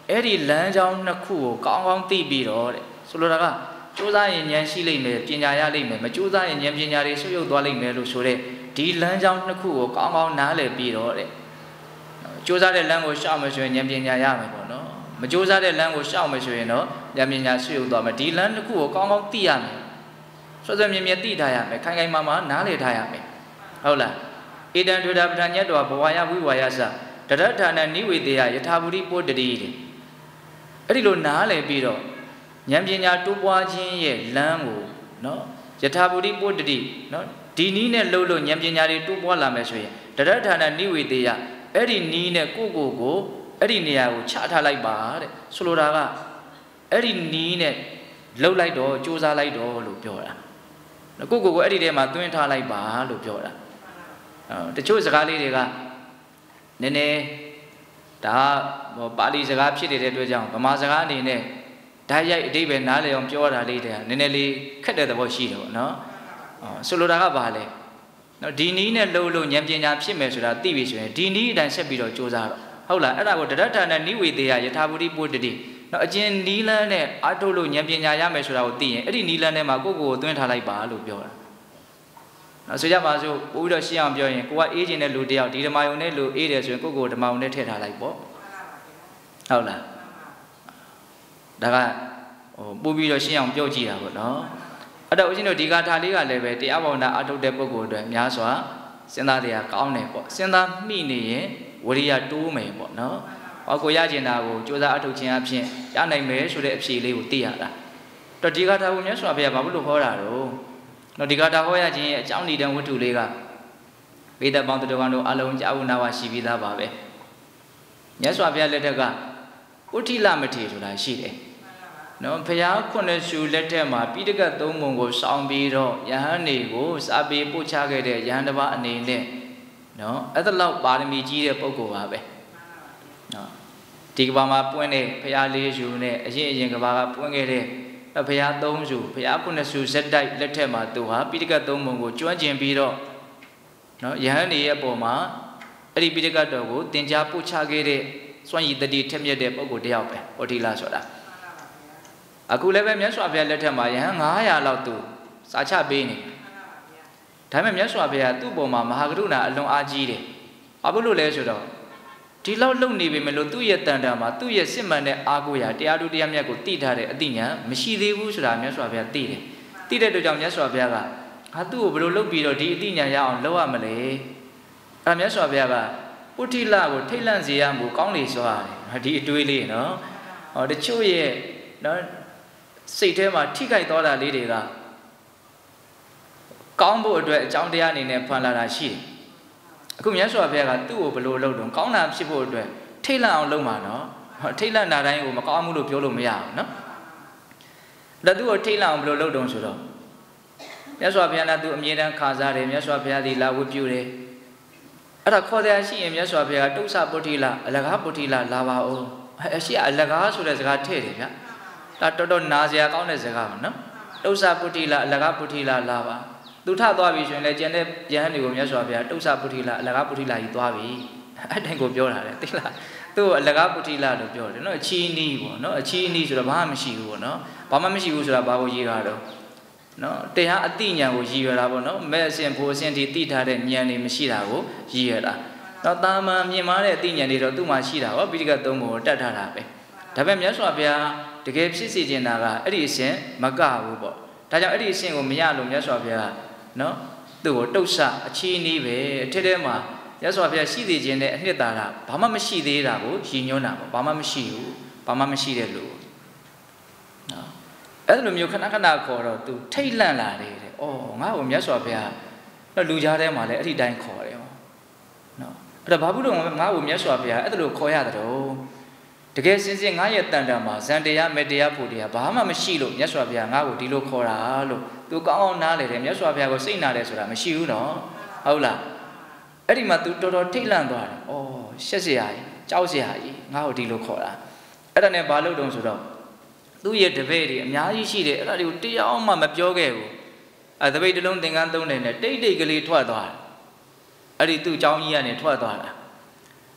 အဲ့ဒီလမ်းကြောင်းနှစ်ခုကိုကောင်းကောင်းသိပြီးတော့တဲ့ဆိုလိုတာကကြိုးစားရင်ဉာဏ်ရှိလိမ့်မယ်ပညာရလိမ့်မယ်မကြိုးစားရင်ဉာဏ်ပညာတွေဆုပ်ယုပ်သွားလိမ့်မယ်လို့ဆိုတဲ့ဒီလမ်းကြောင်းနှစ်ခုကိုကောင်းကောင်းနားလည်ပြီးတော့တဲ့ကြိုးစားတဲ့လမ်းကိုရှောက်မယ်ဆိုရင်ဉာဏ်ပညာရမယ်ပေါ့နော်မကြိုးစားတဲ့လမ်းကိုရှောက်မယ်ဆိုရင်တော့ဉာဏ်ပညာဆုပ်ယုပ်သွားမယ်ဒီလမ်းနှစ်ခုကိုကောင်းကောင်းသိရမယ်ဆွဆွမြင်မြင်သိထားရမယ်ခိုင်ခိုင်မာမာနားလည်ထားရမယ်ဟုတ်လားဣဒံဒုဒပဋ္ဌာညတ်တော်ဘဝယဝိဝါယသတရဌာနနိဝေတေယယထာဘူရိပုတ္တိတဲ့အဲ့ဒီလိုနားလည်ပြီးတော့ဉာဏ်ပညာတိုးပွားခြင်းရဲ့လမ်းကိုနော်ယထာဘူရိပုတ္တိနော်ဒီနည်းနဲ့လှုပ်လို့ဉာဏ်ပညာတွေတိုးပွားလာမယ်ဆိုရင်တရဌာနနိဝေတေယအဲ့ဒီနီးနဲ့ကိုကိုကိုအဲ့ဒီနေရာကိုချထားလိုက်ပါတဲ့ဆိုလိုတာကအဲ့ဒီနီးနဲ့လှုပ်လိုက်တော့စူးစမ်းလိုက်တော့လို့ပြောတာကိုကိုကိုအဲ့ဒီထဲမှာသွင်းထားလိုက်ပါလို့ပြောတာတချို့စကားလေးတွေကနည်းနည်းဒါပါဠိစကားဖြစ်နေတဲ့အတွက်ကြောင့်ဗမာစကားအနေနဲ့ဓာတ်ရိုက်အဓိပ္ပာယ်နားလည်အောင်ပြောတာလေးတွေကနည်းနည်းလေးခက်တဲ့သဘောရှိတယ်ပေါ့နော်ဆိုလိုတာကဘာလဲနော်ဒီနည်းနဲ့လှုပ်လို့ဉာဏ်ပညာဖြစ်မယ်ဆိုတာသိပြီဆိုရင်ဒီနည်းအတိုင်းဆက်ပြီးတော့စူးစမ်းတော့ဟုတ်လားအဲ့ဒါကိုတရဌာနနိဝေတေယယထာဘူရိပုတ္တိနော်အကျဉ်နီးလန်းနဲ့အထုတ်လို့ဉာဏ်ပညာရမယ်ဆိုတာကိုသိရင်အဲ့ဒီနီးလန်းထဲမှာကိုယ့်ကိုယ်ကိုသွင်းထားလိုက်ပါလို့ပြောတာနော်ဆိုကြပါစို့ပို့ပြီးတော့ရှင်းအောင်ပြောရင်ကိုကအေးခြင်းတဲ့လူတယောက်ဒီဓမ္မယုံနဲ့လူအေးတယ်ဆိုရင်ကိုယ့်ကိုယ်ဓမ္မယုံနဲ့ထည့်ထားလိုက်ပေါ့ဟုတ်လားဒါကဟိုပို့ပြီးတော့ရှင်းအောင်ပြောကြည့်တာပေါ့နော်အဲ့တော့ဦးဇင်းတို့ဒီဂါထာလေးကလည်းပဲတရားဘာဝနာအထုတ်တဲ့ပုဂ္ဂိုလ်အတွက်များစွာစဉ်းစားတရားကောင်းတယ်ပေါ့စဉ်းစားမိနေရင်ဝရိယတိုးမယ်ပေါ့နော်ဟောကိုရကျင်တာကိုကြိုးစားအထုတ်ခြင်းအဖြစ်ရနိုင်မယ်ဆိုတဲ့အဖြေလေးကိုသိရတာတော့ဒီဂါထာကိုမြတ်စွာဘုရားဘာလို့ဟောတာတော့နော်ဒီဂါထာဟောရခြင်းရဲ့အကြောင်းဒီတန်ဝတ္ထုလေးကဗေဒပေါင်းတော်ကောင်တို့အလုံးကြာဝနာဝရှိပြီးသားပါပဲမြတ်စွာဘုရားလက်ထက်ကဥထိလမထေဆိုတာရှိတယ်နော်ဘုရားခုနှစ်ရှုလက်ထက်မှာပိဋကတ်သုံးပုံကိုစောင့်ပြီးတော့ယဟန်နေကိုစာပေပို့ချခဲ့တဲ့ယဟန်တစ်ပါးအနေနဲ့နော်အဲ့ဒါလောက်ပါရမီကြီးတဲ့ပုဂ္ဂိုလ်ပါပဲနော်ဒီကဘာမှာပွင့်တဲ့ဘုရားလေးရှုနဲ့အရင်အရင်ကဘာကပွင့်ခဲ့တဲ့ဘုရားသုံးရှုဘုရားခုနှစ်ရှုဇက်တိုက်လက်ထက်မှာသူဟာပိဋကတ်သုံးပုံကိုကျွမ်းကျင်ပြီးတော့နော်ယဟန်နေရဲ့ပုံမှာအဲ့ဒီပိဋကတ်တော်ကိုသင်ကြားပို့ချခဲ့တဲ့စွန့်ရည်တတိထက်မြက်တဲ့ပုဂ္ဂိုလ်တယောက်ပဲဩဒီလာဆိုတာအခုလည်းပဲမြတ်စွာဘုရားလက်ထက်မှာယဟန်ငါးရာလောက်သူစာချပေးနေဒါပေမဲ့မြတ်စွာဘုရားသူ့ပုံမှာမဟာကရုဏာအလွန်အားကြီးတယ်ဘာဖြစ်လို့လဲဆိုတော့ဒီလောက်လုံနေပြီမလို့သူ့ရဲ့တန်တာမှာသူ့ရဲ့စစ်မှန်တဲ့အားကိုးရာတရားသူတရားမြတ်ကိုသိထားတဲ့အသိဉာဏ်မရှိသေးဘူးဆိုတာမြတ်စွာဘုရားသိတယ်သိတဲ့အတွက်ကြောင့်မြတ်စွာဘုရားကဟာသူ့ကိုဘယ်လိုလုပ်ပြီးတော့ဒီအသိဉာဏ်ရအောင်လုပ်ရမလဲအဲ့မြတ်စွာဘုရားကပုထိလကိုထိတ်လန့်စေရမှုကောင်းလေစွာတယ်ဒီအတွေးလေးနော်ဟောတချို့ရဲ့နော်စိတ်ထဲမှာထိခိုက်သွားတာလေးတွေကကောင်းဖို့အတွက်အကြောင်းတရားအနေနဲ့ဖန်လာတာရှိတယ်အခုမြတ်စွာဘုရားကသူ့ကိုဘယ်လိုလုပ်တော့ကောင်းတာဖြစ်ဖို့အတွက်ထိတ်လန့်အောင်လုပ်မှာနော်ထိတ်လန့်တာတိုင်းကိုမကောင်းဘူးလို့ပြောလို့မရဘူးနော်ဒါသူ့ကိုထိတ်လန့်အောင်ဘယ်လိုလုပ်တော့ဆိုတော့မြတ်စွာဘုရားကသူအမြဲတမ်းခါစားတယ်မြတ်စွာဘုရားဒီလာဝတ်ပြုတယ်အဲ့ဒါခေါ်တယ်ရှိရင်မြတ်စွာဘုရားတုစ္ဆပုထိလအလကားပုထိလလာပါဦးအရှိအလကားဆိုတဲ့စကားထည့်တယ်ဗျဒါတော်တော်နာစရာကောင်းတဲ့စကားပါနော်တုစ္ဆပုထိလအလကားပုထိလလာပါသူထသွားပြီဆိုရင်လည်းကျန်တဲ့ယဟန်တွေကိုမြတ်စွာဘုရားတုစ္ဆပုထိလအလကားပုထိလကြီးသွားပြီအဲ့တိုင်းကိုပြောတာလေသိလားသူ့အလကားပုထိလလို့ပြောတယ်နော်အချီးနီးပေါ့နော်အချီးနီးဆိုတော့ဘာမှမရှိဘူးပေါ့နော်ဘာမှမရှိဘူးဆိုတာဘာကိုရေးတာတော့နော်တရားအတိညာကိုရည်ရွယ်တာပေါ့နော်မဲ့အစဉ်ဖို့အစဉ်ဒီတိထားတဲ့ဉာဏ်တွေမရှိတာကိုရည်ရွယ်တာတော့တာမန်မြင်မာတဲ့အတိညာတွေတော့သူ့မှာရှိတာဟောပိဋကတ်သုံးပုံကိုတတ်ထားတာပဲဒါပေမဲ့မြတ်စွာဘုရားတကယ်ဖြစ်စေချင်တာကအဲ့ဒီအစဉ်မကဘူးပေါ့ဒါကြောင့်အဲ့ဒီအစဉ်ကိုမရလို့မြတ်စွာဘုရားနော်သူ့ကိုတုစ္ဆအချီးနီးပဲအထက်ထဲမှာမြတ်စွာဘုရားရှိသေးခြင်းနဲ့အနှစ်သာရဘာမှမရှိသေးတာကိုရည်ညွှန်းတာပေါ့ဘာမှမရှိဘူးဘာမှမရှိတဲ့လူနော်အဲ့လိုမျိုးခဏခဏခေါ်တော့သူထိတ်လန့်လာတယ်တဲ့။အော်ငါ့ကိုမြတ်စွာဘုရားတော့လူကြားထဲမှာလည်းအဲ့ဒီတိုင်းခေါ်တယ်။နော်။အဲ့ဒါဘာဖြစ်လို့ငါ့ကိုမြတ်စွာဘုရားအဲ့လိုခေါ်ရတဲ့တော့တကယ်စင်စစ်ငါရဲ့တန်တန်မှာဇန်တရားမေတရားဖို့တရားဘာမှမရှိလို့မြတ်စွာဘုရားငါ့ကိုဒီလိုခေါ်တာလို့သူကောင်းအောင်နားလေတယ်မြတ်စွာဘုရားကိုစိတ်နာတယ်ဆိုတာမရှိဘူးနော်။ဟုတ်လား။အဲ့ဒီမှာသူတော်တော်ထိတ်လန့်သွားတယ်။အော်ရှက်စရာကြီးကြောက်စရာကြီးငါ့ကိုဒီလိုခေါ်တာ။အဲ့ဒါနဲ့ဘာလုပ်တုံးဆိုတော့သူ့ရဲ့တပည့်တွေအများကြီးရှိတယ်အဲ့ဒါတွေကိုတရားမှမပြောခဲ့ဘူးအဲတပည့်တစ်လုံးသင်္ကန်းသုံးတယ်နဲ့တိတ်တိတ်ကလေးထွက်သွားတယ်အဲ့ဒီသူ့เจ้าကြီးကနေထွက်သွားတာ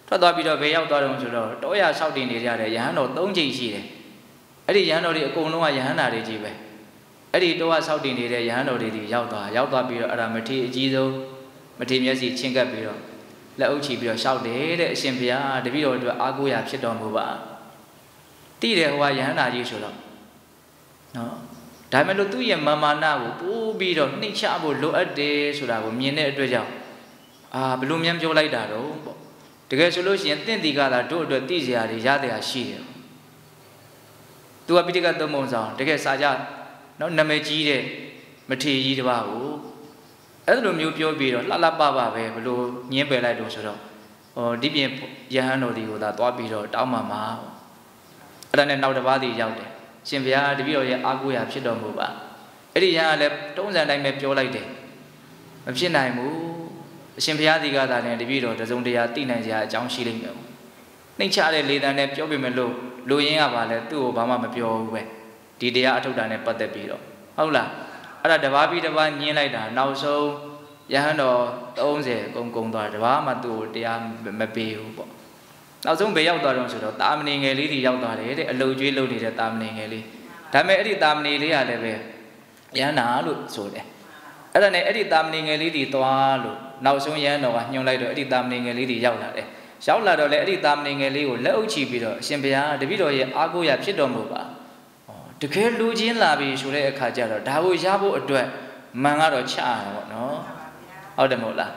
ထွက်သွားပြီးတော့ဘယ်ရောက်သွားတော့ဆိုတော့တောရဆောက်တင်နေကြတယ်ယဟန်တော်သုံးချိန်ရှိတယ်အဲ့ဒီယဟန်တော်တွေအကုန်လုံးကယဟန်နာတွေကြီးပဲအဲ့ဒီတောရဆောက်တင်နေတဲ့ယဟန်တော်တွေဒီရောက်သွားရောက်သွားပြီးတော့အဲ့ဒါမထေရအကြီးဆုံးမထေရမျက်စိချင်းကပ်ပြီးတော့လက်အုပ်ချီပြီးတော့ရှောက်တယ်တဲ့အရှင်ဘုရားတပည့်တော်တို့အားကိုးရာဖြစ်တော်မူပါတိတယ်ဟိုကယဟန်နာကြီးဆိုတော့နော်ဒါမဲ့လို့သူ့ရဲ့မာမာနကိုပိုးပြီးတော့နှိမ့်ချဖို့လိုအပ်တယ်ဆိုတာကိုမြင်တဲ့အတွက်ကြောင့်အာဘလို့မြန်ပြောလိုက်တာတော့ပေါ့တကယ်ဆိုလို့ရှိရင်တင့်တီကသာတို့အတွက်သိစရာတွေရတဲ့ဟာရှိတယ်သူကပိဋကသုံးပုံဆောင်တကယ်စာကြနော်နာမည်ကြီးတဲ့မထေရကြီးတစ်ပါးကိုအဲ့လိုမျိုးပြောပြီးတော့လှလှပပပဲဘလို့ညင်းပယ်လိုက်တော့ဆိုတော့ဟောဒီပြင်ယဟန်တော်ဒီကိုသာသွားပြီးတော့တောင်းမှမှာအဲ့ဒါနဲ့နောက်တစ်ပါးစီရောက်တယ်ရှင်ဘုရားတပည့်တော်ရဲ့အားကိုးရာဖြစ်တော်မူပါအဲ့ဒီယဟန်ကလည်းတုံးစံတိုင်းပဲပြောလိုက်တယ်မဖြစ်နိုင်ဘူးအရှင်ဘုရားဒီကသာလည်းတပည့်တော်တစုံတရာသိနိုင်စရာအကြောင်းရှိလိမ့်မယ်နှိမ့်ချတဲ့လေတံနဲ့ပြောပြမယ်လို့လူရင်းကပါလဲသူ့ကိုဘာမှမပြောဘူးပဲဒီတရားအထုတ်တာနဲ့ပတ်သက်ပြီးတော့ဟုတ်လားအဲ့ဒါတပါးပြီးတပါးညင်းလိုက်တာနောက်ဆုံးယဟန်တော်သုံးဆယ်ကုန်ကုန်သွားတပါးမှသူ့ကိုတရားမပေးဘူးပေါ့နောက်ဆုံးဘယ်ရောက်သွားတော့ဆိုတော့တာမဏေငယ်လေးတွေရောက်သွားတယ်တဲ့အလုတ်ကျွေးလုပ်နေတဲ့တာမဏေငယ်လေးဒါပေမဲ့အဲ့ဒီတာမဏေလေးကလည်းပဲယဟန်နာလို့ဆိုတယ်အဲ့ဒါနဲ့အဲ့ဒီတာမဏေငယ်လေးတွေသွားလို့နောက်ဆုံးယဟန်တော်ကညွှန်လိုက်တော့အဲ့ဒီတာမဏေငယ်လေးတွေရောက်လာတယ်ရောက်လာတော့လေအဲ့ဒီတာမဏေငယ်လေးကိုလက်အုပ်ချီပြီးတော့အရှင်ဘုရားတပည့်တော်ရဲ့အားကိုးရာဖြစ်တော်မူပါတကယ်လူချင်းလာပြီဆိုတဲ့အခါကျတော့ဒါကိုရဖို့အတွက်မန်ကတော့ချရတာပေါ့နော်ဟုတ်တယ်မဟုတ်လား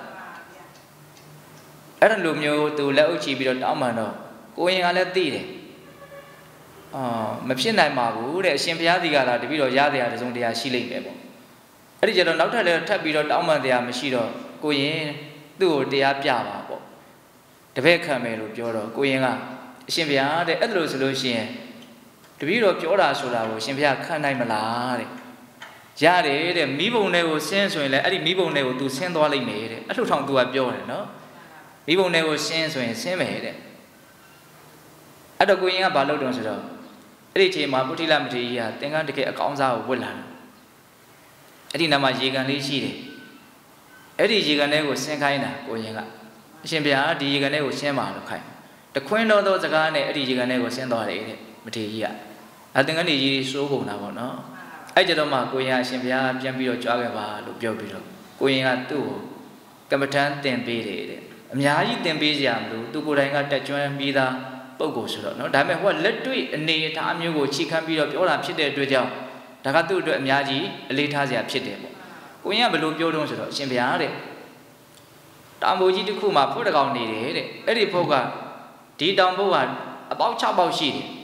အဲ့ဒါလိုမျိုးသူလက်အုပ်ချီပြီးတော့တောင်းမှန်တော့ကိုရင်ကလည်းသိတယ်အာမဖြစ်နိုင်ပါဘူးတဲ့အရှင်ဘုရားဒီကလာတပည့်တော်ရတရားတစုံတရာရှိလိမ့်မယ်ပေါ့အဲ့ဒီကျတော့နောက်ထပ်လည်းထပ်ပြီးတော့တောင်းမှန်တရားမရှိတော့ကိုရင်သူ့ကိုတရားပြပါပေါ့တပည့်ခံမယ်လို့ပြောတော့ကိုရင်ကအရှင်ဘုရားတဲ့အဲ့လိုဆိုလို့ရှိရင်တပည့်တော်ပြောတာဆိုတာကိုရှင်ဘုရားခံနိုင်မလားတဲ့ရတယ်တဲ့မိဘုံတွေကိုဆင်းဆိုရင်လည်းအဲ့ဒီမိဘုံတွေကို तू ဆင်းသွားလိမ့်မယ်တဲ့အဲ့လိုထောင် तू ကပြောတယ်နော်မိဘုံတွေကိုဆင်းဆိုရင်ဆင်းမယ်တဲ့အဲ့တော့ကိုရင်ကဘာလုပ်တော့ဆိုတော့အဲ့ဒီအချိန်မှာပုထိလမထေရကြီးကသင်္ကန်းတကယ်အကောင်းစားကိုဝတ်လာတယ်အဲ့ဒီနာမှာရေကန်လေးရှိတယ်အဲ့ဒီရေကန်တွေကိုဆင်းခိုင်းတာကိုရင်ကအရှင်ဘုရားဒီရေကန်တွေကိုဆင်းပါလို့ခိုင်းတခွင်းတော်သောစကားနဲ့အဲ့ဒီရေကန်တွေကိုဆင်းသွားတယ်တဲ့မထေရကြီးကအသင်္ကန်းတွေကြီးစိုးကုန်တာပေါ့နော်အဲ့ကြတော့မှကိုရင်ကအရှင်ဘုရားပြန်ပြီးတော့ကြွားခဲ့ပါလို့ပြောပြီးတော့ကိုရင်ကသူ့ကိုကမ္မထမ်းသင်ပေးတယ်တဲ့အများကြီးသင်ပေးကြရမလို့သူကိုယ်တိုင်ကတက်ကျွမ်းပြီးသားပုံကိုဆိုတော့နော်ဒါပေမဲ့ဟိုကလက်တွေ့အနေအထားမျိုးကိုချိခံပြီးတော့ပြောတာဖြစ်တဲ့အတွက်ကြောင့်ဒါကသူ့အတွက်အများကြီးအလေးထားစရာဖြစ်တယ်ပေါ့ကိုရင်ကဘယ်လိုပြောတော့ဆိုတော့အရှင်ဘုရားတဲ့တောင်ပေါ်ကြီးတစ်ခုမှာဖုတ်တကောင်နေတယ်တဲ့အဲ့ဒီဖုတ်ကဒီတောင်ဘုတ်ကအပေါက်၆ပေါက်ရှိတယ်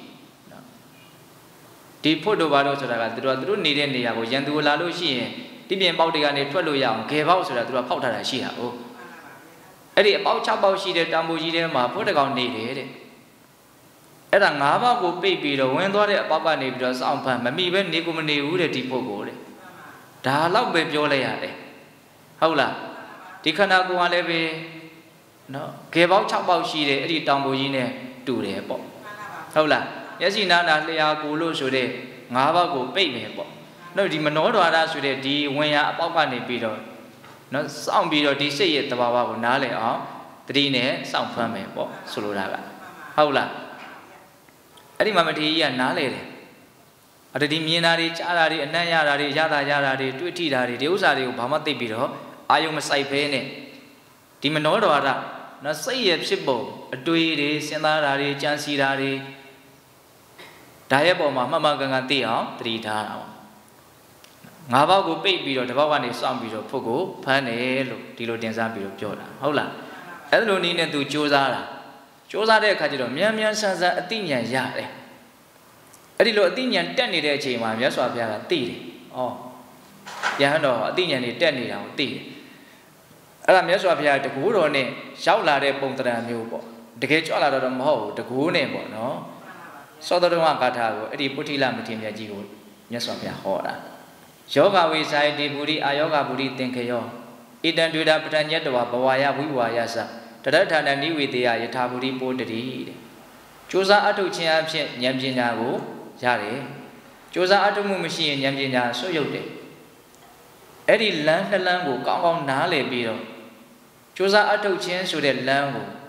ဒီဖုတ်တို့ဘာလို့ဆိုတာကသူတို့ကသူတို့နေတဲ့နေရာကိုရန်သူလာလို့ရှိရင်ဒီပြင်ပေါက်တွေကနေထွက်လို့ရအောင်ဂယ်ပေါက်ဆိုတာသူတို့ကဖောက်ထားတာရှိတာ哦အဲ့ဒီအပေါက်၆ပေါက်ရှိတဲ့တောင်ပေါ်ကြီးထဲမှာဖုတ်တကောင်နေတယ်တဲ့အဲ့ဒါ၅ပေါက်ကိုပိတ်ပြီးတော့ဝင်သွားတဲ့အပေါက်ကနေပြီးတော့စောင့်ဖမ်းမမိပဲနေကိုမနေဘူးတဲ့ဒီဖုတ်ကိုတဲ့ဒါတော့ပဲပြောလိုက်ရတယ်ဟုတ်လားဒီခန္ဓာကိုယ်ကလည်းပဲနော်ဂယ်ပေါက်၆ပေါက်ရှိတယ်အဲ့ဒီတောင်ပေါ်ကြီးနဲ့တူတယ်ပေါ့ဟုတ်လားမျက်စိနာနာလျှာကိုလို့ဆိုတဲ့ငါးပေါက်ကိုပိတ်မယ်ပေါ့နော်ဒီမနောဒွါရဆိုတဲ့ဒီဝင်ရအပေါက်ကနေပြီးတော့နော်စောင့်ပြီးတော့ဒီစိတ်ရဲ့တဘာဝကိုနားလည်အောင်တတိနဲ့စောင့်ဖမ်းမယ်ပေါ့ဆိုလိုတာကဟုတ်လားအဲ့ဒီမှာမထေရကြီးကနားလေတယ်အဲ့ဒီမြင်တာတွေကြားတာတွေအနံ့ရတာတွေရတာရတာတွေတွေ့ထိတာတွေဒီဥစ္စာတွေကိုဘာမှသိပြီးတော့အာယုံမဆိုင်ဖဲနဲ့ဒီမနောဒွါရနော်စိတ်ရဲ့ဖြစ်ပုံအတွေ့တွေစဉ်းစားတာတွေကြံစီတာတွေဒါရဲ့ပုံမှာမှတ်မှန်ကန်ကန်သိအောင်သတိထားတာပေါ့ငါးပေါက်ကိုပိတ်ပြီးတော့တစ်ပေါက်ကနေစောင့်ပြီးတော့ဖုတ်ကိုဖမ်းတယ်လို့ဒီလိုတင်စားပြီးတော့ပြောတာဟုတ်လားအဲ့လိုနည်းနဲ့သူစူးစမ်းတာစူးစမ်းတဲ့အခါကျတော့မြန်မြန်ဆန်ဆန်အသိဉာဏ်ရတယ်အဲ့ဒီလိုအသိဉာဏ်တက်နေတဲ့အချိန်မှာမြတ်စွာဘုရားကသိတယ်ဩယဟန်တော်အသိဉာဏ်တွေတက်နေတာကိုသိတယ်အဲ့ဒါမြတ်စွာဘုရားတကူတော်နဲ့ရောက်လာတဲ့ပုံတရံမျိုးပေါ့တကယ်ကြွလာတော့မဟုတ်ဘူးတကူနဲ့ပေါ့နော်သောတရဝဂါထာကိုအဲ့ဒီပုထိလမထေရမြတ်ကြီးကိုမြတ်စွာဘုရားဟောတာယောဂဝိဆိုင်တိပုရိအာယောဂပုရိသင်္ခေယောဣတံဒွေတာပဋ္ဌညတ္တဝဘဝယဝိဝါယသတရထာဏနိဝေတေယယထာပုရိပိုတတိတဲ့ကြိုးစားအထုတ်ခြင်းအဖြစ်ဉာဏ်ပညာကိုရတယ်ကြိုးစားအထုတ်မှုမရှိရင်ဉာဏ်ပညာဆွတ်ယုတ်တယ်အဲ့ဒီလမ်းနှစ်လမ်းကိုကောင်းကောင်းနားလည်ပြီးတော့ကြိုးစားအထုတ်ခြင်းဆိုတဲ့လမ်းကို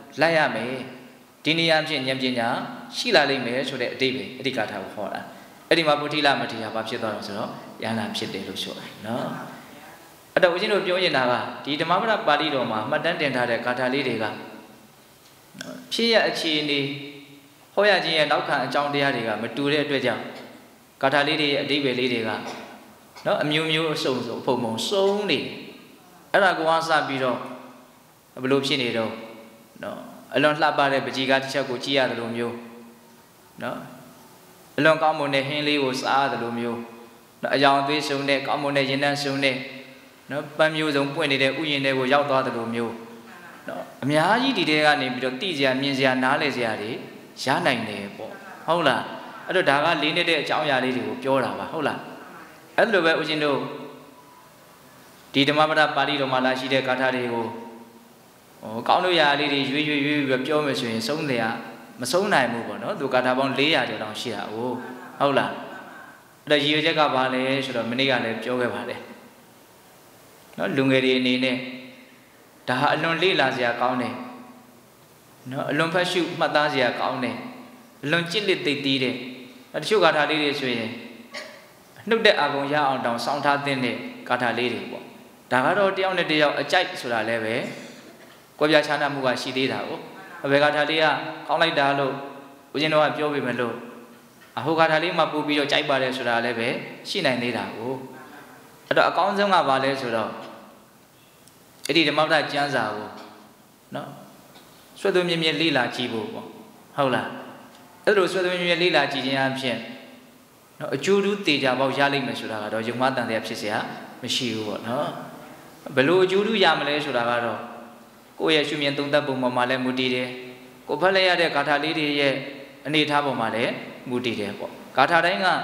လိုက်ရမယ်ဒီနေရာဖြစ်ဉာဏ်ပညာရှိလာလိမ့်မယ်ဆိုတဲ့အတိတ်ပဲအတိတ်ကထာကိုခေါ်တာအဲ့ဒီမှာဗုဒ္ဓိလမထေရဘာဖြစ်သွားတော့ဆိုတော့ယန္တာဖြစ်တယ်လို့ဆိုတယ်နော်အဲ့တော့ဦးဇင်းတို့ပြောနေတာကဒီဓမ္မပဒပါဠိတော်မှာမှတ်တမ်းတင်ထားတဲ့ဂါထာလေးတွေကဖြစ်ရအခြေအနေဟောရခြင်းရဲ့နောက်ခံအကြောင်းတရားတွေကမတူတဲ့အတွက်ကြောင့်ဂါထာလေးတွေရဲ့အတိတ်ပဲလေးတွေကနော်အမျိုးမျိုးအစုံစုံအဖုံဖုံစုံနေအဲ့ဒါကိုစပြီးတော့ဘယ်လိုဖြစ်နေတော့နော်အလွန်လှပတဲ့ပကြီးကားတစ်ချက်ကိုကြည့်ရတယ်လို့မျိုးနော်အလွန်ကောင်းမွန်တဲ့ဟင်းလေးကိုစားရတယ်လို့မျိုးနော်အယောင်အသွေးစုံတဲ့ကောင်းမွန်တဲ့ရင်နှံစုံတဲ့နော်ပန်းမျိုးစုံပွင့်နေတဲ့ဥယျာဉ်တွေကိုရောက်သွားတယ်လို့မျိုးနော်အများကြီးဒီတဲကနေပြီးတော့တိစရာမြင်စရာနားလည်စရာတွေရနိုင်တယ်ပေါ့ဟုတ်လားအဲ့တော့ဒါကလေးနေတဲ့အကြောင်းအရာလေးတွေကိုပြောတာပါဟုတ်လားအဲ့လိုပဲဦးဇင်းတို့ဒီဓမ္မပဒပါဠိတော်မှာလာရှိတဲ့ဂါထာတွေကိုဟိုကောင်းလို့ရလေးတွေရွေ့ရွေ့ရွေ့ပြီးပြောမယ်ဆိုရင်ဆုံးတယ်မဆုံးနိုင်ဘူးပေါ့နော်သူဂါထာပေါင်း၄ရာကျော်တောင်ရှိတာဟုတ်ဟုတ်လားအဲ့တော့ရည်ရွယ်ချက်ကဘာလဲဆိုတော့မနေ့ကလည်းပြောခဲ့ပါတယ်နော်လူငယ်တွေအနေနဲ့ဒါဟာအလွန်လေးလာစရာကောင်းတယ်နော်အလွန်ဖတ်ရှုမှတ်သားစရာကောင်းတယ်အလွန်ကြစ်လက်သိသိတဲ့တချို့ဂါထာလေးတွေဆိုရင်နှုတ်တဲ့အာဂုံရအောင်တောင်စောင်းထားတဲ့ဂါထာလေးတွေပေါ့ဒါကတော့တယောက်နဲ့တယောက်အကြိုက်ဆိုတာလည်းပဲကွဲပြားခြားနားမှုကရှိသေးတာကိုအဘေဂါထာလေးကကောင်းလိုက်တာလို့ဦးဇင်းတော်ကပြောပြမယ်လို့အဟိုဂါထာလေးမှပို့ပြီးတော့ကြိုက်ပါတယ်ဆိုတာလည်းပဲရှိနိုင်သေးတာကိုအဲ့တော့အကောင်းဆုံးကဘာလဲဆိုတော့အဲ့ဒီဓမ္မပဒကျမ်းစာကိုနော်ဆွေသွမြင့်မြင့်လေ့လာကြည့်ဖို့ပေါ့ဟုတ်လားအဲ့လိုဆွေသွမြင့်မြင့်လေ့လာကြည့်ခြင်းအပြင်နော်အကျိုးတူးတေချာပေါက်ရလိမ့်မယ်ဆိုတာကတော့ယုံမတန်တရားဖြစ်เสียမရှိဘူးပေါ့နော်ဘယ်လိုအကျိုးတူးရမလဲဆိုတာကတော့ကိုယ့်ရဲ့ရှုမြင်သုံးသပ်ပုံပေါ်မှာလည်းမူတည်တယ်ကိုဖတ်လိုက်ရတဲ့ဂါထာလေးတွေရဲ့အနေအထားပေါ်မှာလည်းမူတည်တယ်ပေါ့ဂါထာတိုင်းကဟော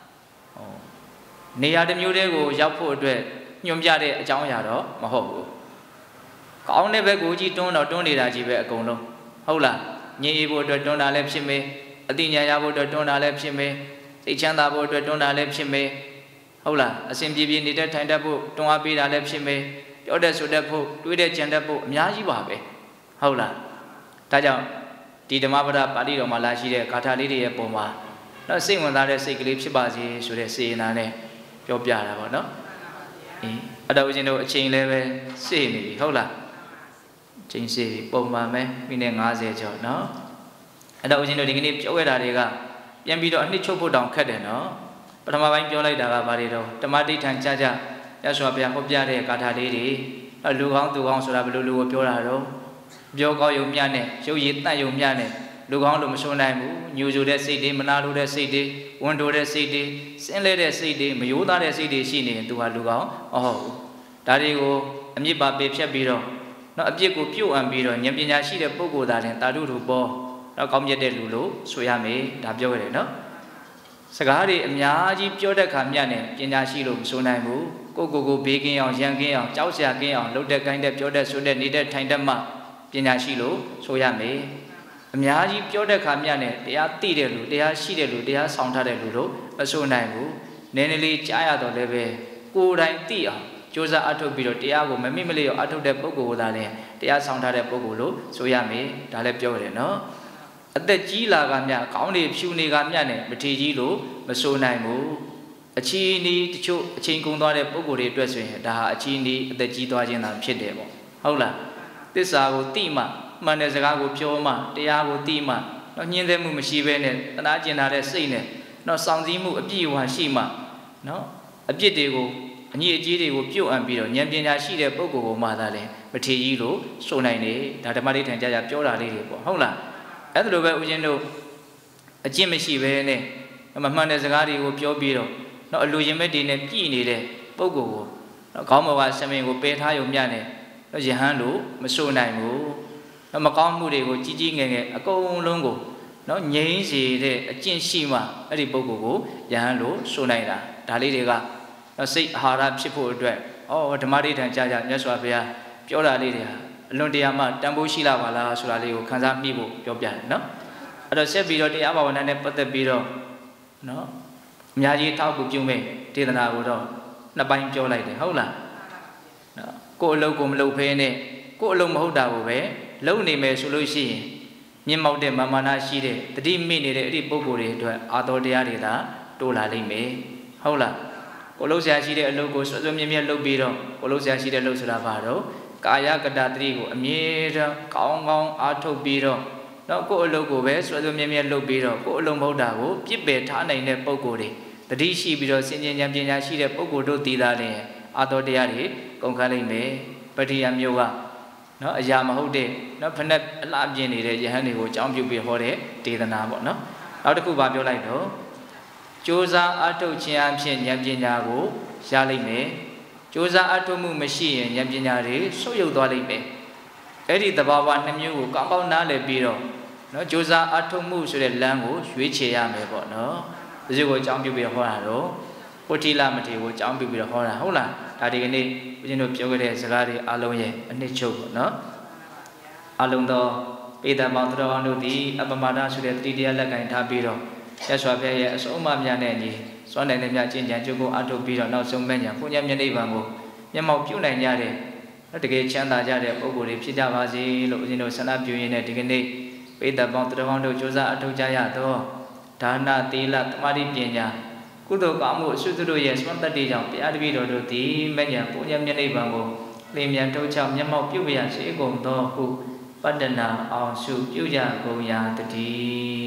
နေရာတစ်မျိုးတည်းကိုရောက်ဖို့အတွက်ညွှန်ပြတဲ့အကြောင်းအရာတော့မဟုတ်ဘူးကောင်းတဲ့ဘက်ကိုကြည့်တွန်းတော့တွန်းနေတာကြီးပဲအကုန်လုံးဟုတ်လားညင်အေးဖို့အတွက်တွန်းတာလည်းဖြစ်မယ်အတိညာရဖို့အတွက်တွန်းတာလည်းဖြစ်မယ်စိတ်ချမ်းသာဖို့အတွက်တွန်းတာလည်းဖြစ်မယ်ဟုတ်လားအစဉ်ပြေပြေနေတဲ့ထိုင်တတ်ဖို့တွန်းအားပေးတာလည်းဖြစ်မယ်ပြောတဲ့ဆိုတတ်ဖို့တွေးတဲ့ကြံတတ်ဖို့အများကြီးပါပဲဟုတ်လားဒါကြောင့်ဒီဓမ္မပဒပါဠိတော်မှာလာရှိတဲ့ဂါထာလေးတွေရဲ့ပုံမှာတော့စိတ်ဝင်စားတဲ့စိတ်ကလေးဖြစ်ပါစေဆိုတဲ့စေနာနဲ့ပြောပြတာပေါ့နော်အေးအဲ့တော့ဦးဇင်းတို့အချိန်လည်းပဲစေနေပြီဟုတ်လားချိန်စေပြီပုံမှန်ပဲမိနစ်၅၀ကျော်နော်အဲ့တော့ဦးဇင်းတို့ဒီကနေ့ပြောခဲ့တာတွေကပြန်ပြီးတော့အနှစ်ချုပ်ဖို့တောင်ခက်တယ်နော်ပထမပိုင်းပြောလိုက်တာကဘာတွေတော့ဓမ္မတိဋ္ဌံကြကြရသော်ဘုရားဟောပြတဲ့ဂါထာလေးတွေလူကောင်းသူကောင်းဆိုတာဘယ်လိုလူကိုပြောတာတော့ပြောကောင်းယုံမြနဲ့ရုပ်ရည်တန့်ယုံမြနဲ့လူကောင်းလို့မဆိုနိုင်ဘူးညူဆိုတဲ့စိတ်တွေမနာလိုတဲ့စိတ်တွေဝန်တိုတဲ့စိတ်တွေစင်းလဲတဲ့စိတ်တွေမယိုးသားတဲ့စိတ်တွေရှိနေရင်သူဟာလူကောင်းမဟုတ်ဘူးဒါတွေကိုအမြစ်ပါပေဖြတ်ပြီးတော့နော်အပြစ်ကိုပြုတ်အံပြီးတော့ဉာဏ်ပညာရှိတဲ့ပုဂ္ဂိုလ်သားတဲ့တာတုထူပေါ်တော့ကောင်းမြတ်တဲ့လူလို့ဆိုရမယ်ဒါပြောရတယ်နော်စကားတွေအများကြီးပြောတဲ့ခါမြတ်နဲ့ပညာရှိလို့မဆိုနိုင်ဘူးကိုကိုကိုဘေးကင်းအောင်ရန်ကင်းအောင်ကြောက်စရာကင်းအောင်လှုပ်တဲ့ကိုင်းတဲ့ပြောတဲ့ဆိုတဲ့နေတဲ့ထိုင်တဲ့မှပညာရှိလို့ဆိုရမယ်အများကြီးပြောတဲ့ခါမြတ်နဲ့တရားသိတဲ့လူတရားရှိတဲ့လူတရားဆောင်ထားတဲ့လူလို့မဆိုနိုင်ဘူးနည်းနည်းလေးကြားရတော့လည်းပဲကိုယ်တိုင်သိအောင်ကြိုးစားအထုတ်ပြီးတော့တရားကိုမမိမလေးရောအထုတ်တဲ့ပုဂ္ဂိုလ်ကသာလည်းတရားဆောင်ထားတဲ့ပုဂ္ဂိုလ်လို့ဆိုရမယ်ဒါလည်းပြောရတယ်နော်အသက်ကြီးလာကမြခေါင်းတွေဖြူနေကမြနဲ့မထေကြီးလို့မဆိုနိုင်ဘူးအချီးနီးတချို့အချိန်ကုန်သွားတဲ့ပုဂ္ဂိုလ်တွေအတွက်ဆိုရင်ဒါဟာအချီးနီးအသက်ကြီးသွားခြင်းသာဖြစ်တယ်ပေါ့ဟုတ်လားသစ္စာကိုသိမှမှန်တဲ့စကားကိုပြောမှတရားကိုသိမှတော့ညှင်းသေးမှုမရှိဘဲနဲ့တနာကျင်လာတဲ့စိတ်နဲ့တော့စောင့်စည်းမှုအပြည့်အဝရှိမှနော်အပြစ်တွေကိုအညီအကျေးတွေကိုပြုတ်အံပြီးတော့ဉာဏ်ပညာရှိတဲ့ပုဂ္ဂိုလ်ကိုမှသာလဲမထေကြီးလို့ဆိုနိုင်တယ်ဒါဓမ္မဋ္ဌာန်ကြကြပြောတာလေးတွေပေါ့ဟုတ်လားအဲ့ဒါလိုပဲဦးဇင်းတို့အကျင့်မရှိဘဲနဲ့မမှန်တဲ့စကားတွေကိုပြောပြီးတော့နော်အလိုရင်မဲ့တွေနဲ့ပြည်နေတဲ့ပုဂ္ဂိုလ်ကိုနော်ခေါင်းပေါ်ကဆမင်ကိုပယ်ထားရုံမျှနဲ့နော်ယဟန်လို့မဆိုနိုင်ဘူးနော်မကောင်းမှုတွေကိုကြီးကြီးငယ်ငယ်အကုန်လုံးကိုနော်ငြိမ်းစေတဲ့အကျင့်ရှိမှအဲ့ဒီပုဂ္ဂိုလ်ကိုယဟန်လို့ဆိုနိုင်တာဒါလေးတွေကနော်စိတ်အာဟာရဖြစ်ဖို့အတွက်ဩဓမ္မဋ္ဌာန်ကြာကြာမြတ်စွာဘုရားပြောတာလေးတွေဟာအလွန်တရာမှတန်ဖိုးရှိလာပါလားဆိုတာလေးကိုခန်းစားမိဖို့ပြောပြတယ်နော်အဲ့တော့ဆက်ပြီးတော့တရားဘာဝနာနဲ့ပတ်သက်ပြီးတော့နော်အများကြီးထောက်ကူပြုမဲ့ဒေသနာကိုတော့နှစ်ပိုင်းပြောလိုက်တယ်ဟုတ်လားနော်ကိုယ်အလုပ်ကိုမလုပ်ဖဲနဲ့ကိုယ်အလုပ်မဟုတ်တာကိုပဲလုံနေမယ်ဆိုလို့ရှိရင်မြင့်မောက်တဲ့မာမာနာရှိတဲ့တတိမိနေတဲ့အဲ့ဒီပုဂ္ဂိုလ်တွေအတွက်အာတော်တရားတွေသာတိုးလာလိမ့်မယ်ဟုတ်လားကိုလုံးဆရာရှိတဲ့အလုပ်ကိုစွတ်စွတ်မြဲမြဲလုပ်ပြီးတော့ကိုလုံးဆရာရှိတဲ့လုပ်ဆိုတာဘာတော့ကာယကတတတိကိုအမြဲတမ်းကောင်းကောင်းအားထုတ်ပြီးတော့တော့ကိုယ်အလုပ်ကိုပဲစွတ်စွတ်မြဲမြဲလုပ်ပြီးတော့ကိုယ်အလုပ်မဟုတ်တာကိုပြစ်ပယ်ထားနိုင်တဲ့ပုဂ္ဂိုလ်တွေတတိရှိပြီးတော့စင်ကြင်ဉာဏ်ပညာရှိတဲ့ပုဂ္ဂိုလ်တို့တည်တာလည်းအာတော်တရားတွေကုန်ခန်းလိမ့်မယ်ပဋိယမျိုးကနော်အရာမဟုတ်တဲ့နော်ဖက်နဲ့အလှပြင်းနေတဲ့ယဟန်တွေကိုအကြောင်းပြုပြီးဟောတဲ့ဒေသနာပေါ့နော်နောက်တစ်ခုပါပြောလိုက်တော့ကြိုးစားအထုတ်ခြင်းအဖြစ်ဉာဏ်ပညာကိုရလိမ့်မယ်ကြိုးစားအထုတ်မှုမရှိရင်ဉာဏ်ပညာတွေဆုတ်ယုတ်သွားလိမ့်မယ်အဲ့ဒီသဘာဝနှစ်မျိုးကိုကောင်းကောင်းနားလည်ပြီးတော့နော်ကြိုးစားအထုတ်မှုဆိုတဲ့လမ်းကိုရွေးချယ်ရမယ်ပေါ့နော်ဒီလိုကိုအကြောင်းပြုပြီးဟောတာတော့ပုထိလမထေကိုအကြောင်းပြုပြီးတော့ဟောတာဟုတ်လားဒါဒီကနေ့ဦးဇင်းတို့ပြောခဲ့တဲ့စကားတွေအလုံးရဲ့အနှစ်ချုပ်ပေါ့နော်အလုံးသောပေတံပေါင်းတော်အောင်တို့သည်အပမဒဆိုတဲ့တတိတရားလက်ကင်ထားပြီးတော့ဆက်စွာဖျက်ရဲ့အစုံအမများနဲ့ညီစွမ်းနိုင်တဲ့များကျင့်ကြံကြိုးကိုအထုတ်ပြီးတော့နောက်ဆုံးမဲ့ညာဘုရားမြတ်နိဗ္ဗာန်ကိုမျက်မှောက်ပြုနိုင်ကြတဲ့တကယ်ချမ်းသာကြတဲ့ပုဂ္ဂိုလ်တွေဖြစ်ကြပါစေလို့ဦးဇင်းတို့ဆန္ဒပြုရင်းနဲ့ဒီကနေ့ပေတံပေါင်းတော်အောင်တို့ကြိုးစားအထုတ်ကြရသောဒါနသီလသမာဓိပညာကုသိုလ်ကောင်းမှုအစွတ်တို့ရဲ့စွမ်းတတ္တိကြောင့်တရားတပည့်တော်တို့သည်မဲ့ညာဘုရားမြတ်နိဗ္ဗာန်ကိုလင်းမြန်ထုတ်ချမျက်မှောက်ပြုပါရစေကုန်သောဟုပတ္တနာအောင်စုပြုကြကုန်ရာတည်း